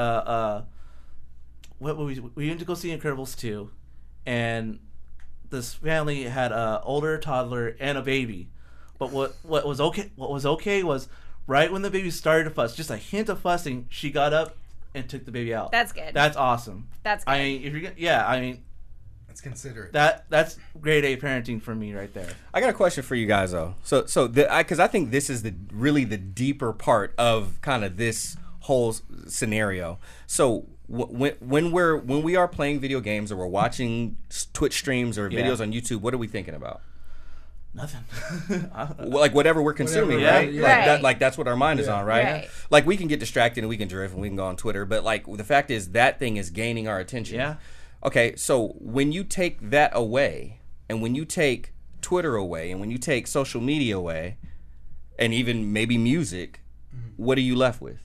we went to go see Incredibles 2, and this family had a older toddler and a baby. But what was okay was right when the baby started to fuss, just a hint of fussing, she got up and took the baby out. That's good. That's awesome. That's good. I mean, if you're that's considerate. That's grade A parenting for me right there. I got a question for you guys though. So because I think this is really the deeper part of kind of this whole scenario. So when we are playing video games or we're watching Twitch streams or videos on YouTube, what are we thinking about? Nothing. Like whatever we're consuming, right? Yeah. Like that's what our mind is on, right? Right? Like we can get distracted and we can drift and we can go on Twitter, but like the fact is that thing is gaining our attention. Yeah. Okay, so when you take that away, and when you take Twitter away, and when you take social media away, and even maybe music, what are you left with?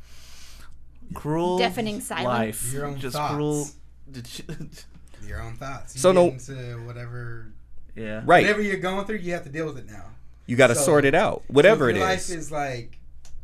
Cruel Deafening silence. life. Your own Just thoughts. cruel. Your own thoughts. You So get no- into whatever Right. whatever you're going through, you have to deal with it now. You got to So- sort it out, whatever so it if your life is. is like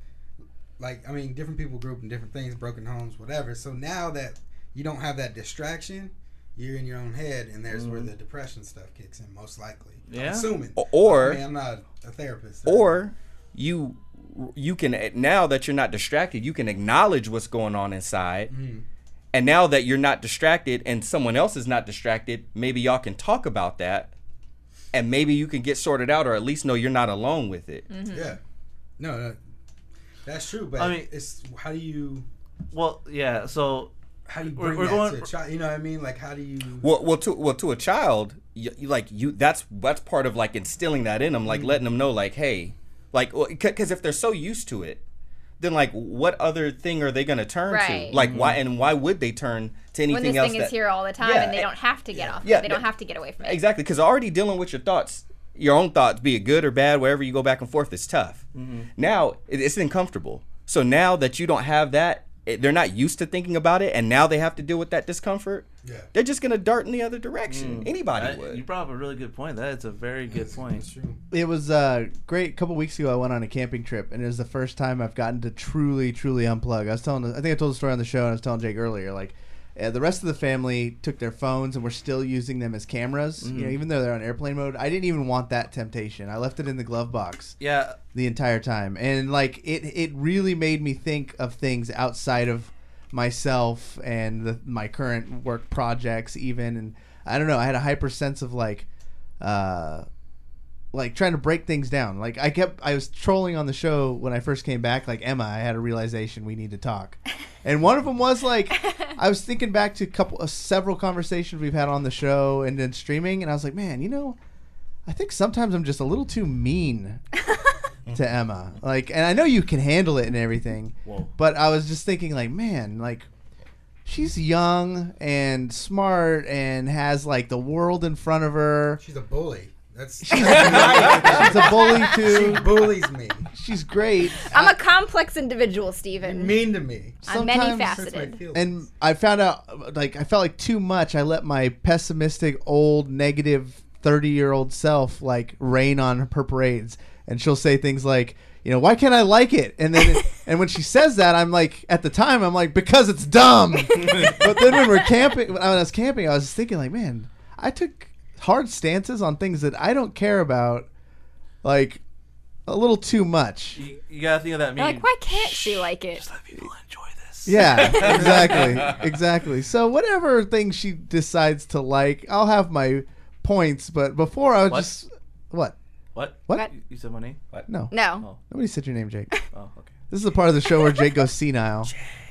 I mean, different people grew up in different things, broken homes, whatever. So now that you don't have that distraction, you're in your own head, and there's where the depression stuff kicks in, most likely. Yeah. I'm assuming. Or- I mean, I'm not a therapist. Or you can, now that you're not distracted, you can acknowledge what's going on inside. And now that you're not distracted and someone else is not distracted, maybe y'all can talk about that, and maybe you can get sorted out, or at least know you're not alone with it. Yeah. No, that's true. But I mean- it's how do you Well, yeah. So bring we're that going. to a child? You know what I mean? Like, how do you? Well, to a child, that's part of like instilling that in them, like letting them know, like, hey, like, because if they're so used to it, then like, what other thing are they gonna turn Right. to? Like, why would they turn to anything When this else? thing is here all the time, Yeah, and they don't have to get off. yeah, They don't have to get away from it. Exactly, because already dealing with your thoughts, your own thoughts, be it good or bad, wherever you go back and forth, is tough. Now it's uncomfortable. So now that you don't have that, they're not used to thinking about it, and now they have to deal with that discomfort. Yeah. They're just gonna dart in the other direction. Anybody You would. brought up a really good point. That is a very good point. That's true. It was great. A couple weeks ago, I went on a camping trip, and it was the first time I've gotten to truly unplug. I think I told the story on the show, and I was telling Jake earlier, like, the rest of the family took their phones and were still using them as cameras. You know, even though they're on airplane mode, I didn't even want that temptation. I left it in the glove box Yeah. the entire time, and like it really made me think of things outside of myself and my current work projects even. And I don't know, I had a hyper sense of like trying to break things down. Like I was trolling on the show when I first came back, like, Emma, I had a realization, we need to talk. And one of them was like, I was thinking back to several conversations we've had on the show and then streaming, and I was like, man, I think sometimes I'm just a little too mean to Emma. Like, and I know you can handle it and everything. Whoa. But I was just thinking, like, man, like, she's young and smart and has like the world in front of her. She's a bully. She's a bully too. She bullies me. She's great. I'm a complex individual, Steven. Mean to me. I'm many faceted. And I found out, like, I felt like too much. I let my pessimistic, old, negative 30-year-old self like reign on her parades, and she'll say things like, why can't I like it? And then, and when she says that, I'm like, at the time, I'm like, because it's dumb. But then when I was camping, I was thinking, like, man, I took hard stances on things that I don't care about, like, a little too much. You gotta think of that meme. Like, why can't she like it? Just let people enjoy this. Yeah, exactly. So whatever thing she decides to like, I'll have my points. But before I was just what? What? You said my name? What? No. No. Nobody said your name, Jake. Oh, okay. This is the part of the show where Jake goes senile.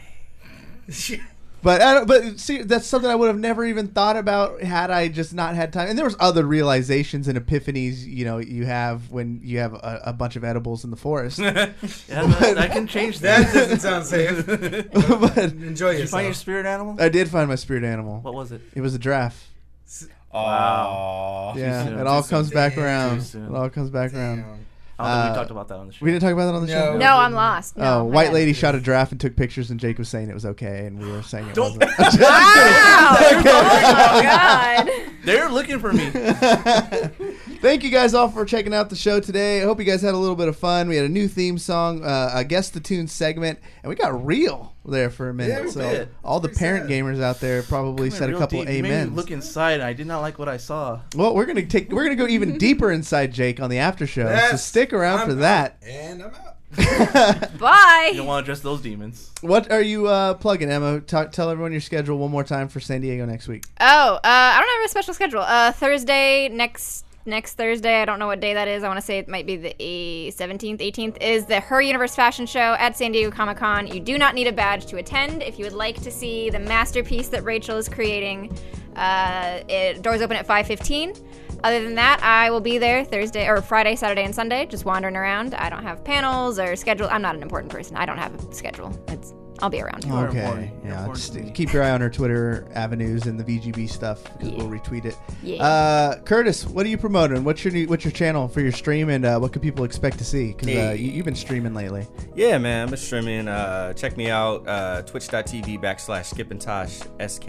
But see, that's something I would have never even thought about had I just not had time. And there was other realizations and epiphanies, you have when you have a bunch of edibles in the forest. Yeah, that can change That things. doesn't sound safe. But Enjoy Did you yourself. find your spirit animal? I did find my spirit animal. What was it? It was a giraffe. Wow. Yeah, soon. it all Too comes soon. back Damn. around. Too soon. It all comes back around. Damn. I don't think we talked about that on the show. We didn't talk about that on the show? No. No, I'm lost. No, Oh, my White bad. Lady shot a giraffe and took pictures, and Jake was saying it was okay, and we were saying it Don't- wasn't. Wow! Oh my god! They're looking for me. Thank you guys all for checking out the show today. I hope you guys had a little bit of fun. We had a new theme song, a Guess the Tune segment, and we got real there for a minute. Yeah, we so did. all the Pretty parent sad. gamers out there probably said a Real couple deep. You made me amens. look inside, and I did not like what I saw. Well, we're gonna go even deeper inside Jake on the after show. So Yes, stick around I'm for that. out. And I'm out. Bye. You don't want to address those demons. What are you plugging, Emma? Tell everyone your schedule one more time for San Diego next week. Oh, I don't have a special schedule. Thursday, next Thursday, I don't know what day that is. I want to say it might be the 17th, 18th, is the Her Universe Fashion Show at San Diego Comic-Con. You do not need a badge to attend. If you would like to see the masterpiece that Rachel is creating, doors open at 5:15. Other than that, I will be there Friday, Saturday, and Sunday, just wandering around. I don't have panels or schedule. I'm not an important person. I don't have a schedule. I'll be around. More Okay. important. Yeah. Important Just to me. keep your eye on our Twitter avenues and the VGB stuff because Yeah. we'll retweet it. Yeah. Curtis, what are you promoting? What's your channel for your stream, and what can people expect to see? Because Hey. you've been streaming lately. Yeah, man, I've been streaming. Check me out, twitch.tv/Skipintosh,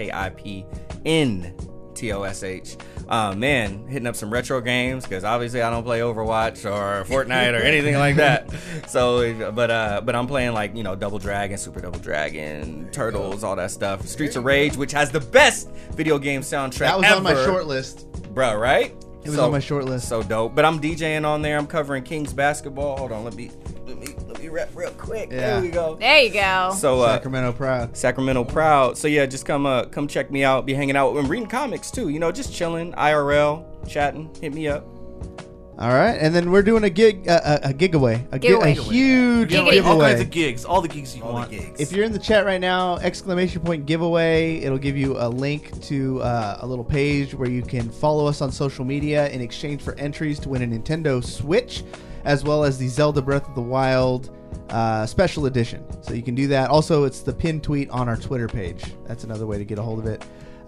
SKIPNTOSH. Man, hitting up some retro games because obviously I don't play Overwatch or Fortnite or anything like that. So, but I'm playing like Double Dragon, Super Double Dragon, Turtles, all that stuff. Streets of Rage, which has the best video game soundtrack That was ever. on my short list. Bro, right? It was on my short list. So dope. But I'm DJing on there. I'm covering Kings basketball. Hold on, let me rep real quick. Yeah. There we go. There you go. So Sacramento proud. Sacramento proud. So yeah, just come check me out. Be hanging out and reading comics too. Just chilling, IRL, chatting. Hit me up. All right, and then we're doing a giveaway, a Giveaway. huge Giggity. giveaway. All kinds of gigs, all the gigs you want. If you're in the chat right now, !giveaway, it'll give you a link to a little page where you can follow us on social media in exchange for entries to win a Nintendo Switch, as well as the Zelda Breath of the Wild special edition. So you can do that. Also, it's the pinned tweet on our Twitter page. That's another way to get a hold of it.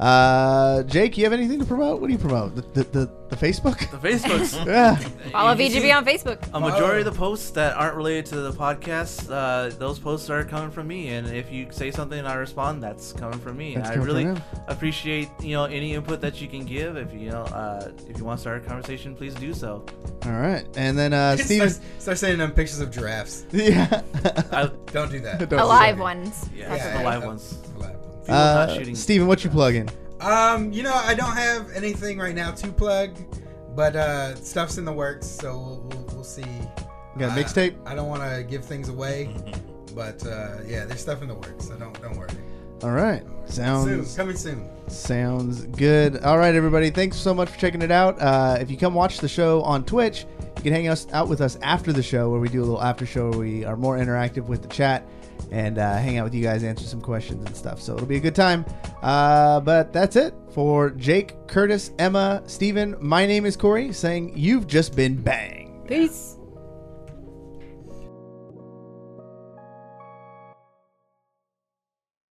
Jake, you have anything to promote? What do you promote? The Facebook? The Facebooks. Yeah. Follow VGB on Facebook. A majority of the posts that aren't related to the podcast, those posts are coming from me. And if you say something and I respond, that's coming from me. That's And I coming really from him. appreciate any input that you can give. If you want to start a conversation, please do so. All right. And then Steven. Start sending them pictures of giraffes. Yeah. Don't do that. Don't do Alive that. ones. Yeah, Yeah, the live yeah. ones. Alive. People not shooting. Steven, what you plugging? I don't have anything right now to plug, but stuff's in the works, so we'll see. You got a mixtape? I don't want to give things away, but yeah, there's stuff in the works, so don't worry. All right. Coming soon. Sounds good. All right, everybody. Thanks so much for checking it out. If you come watch the show on Twitch, you can hang out with us after the show, where we do a little after show where we are more interactive with the chat and hang out with you guys, answer some questions and stuff. So it'll be a good time. But that's it for Jake, Curtis, Emma, Steven. My name is Corey, saying you've just been bang. Peace.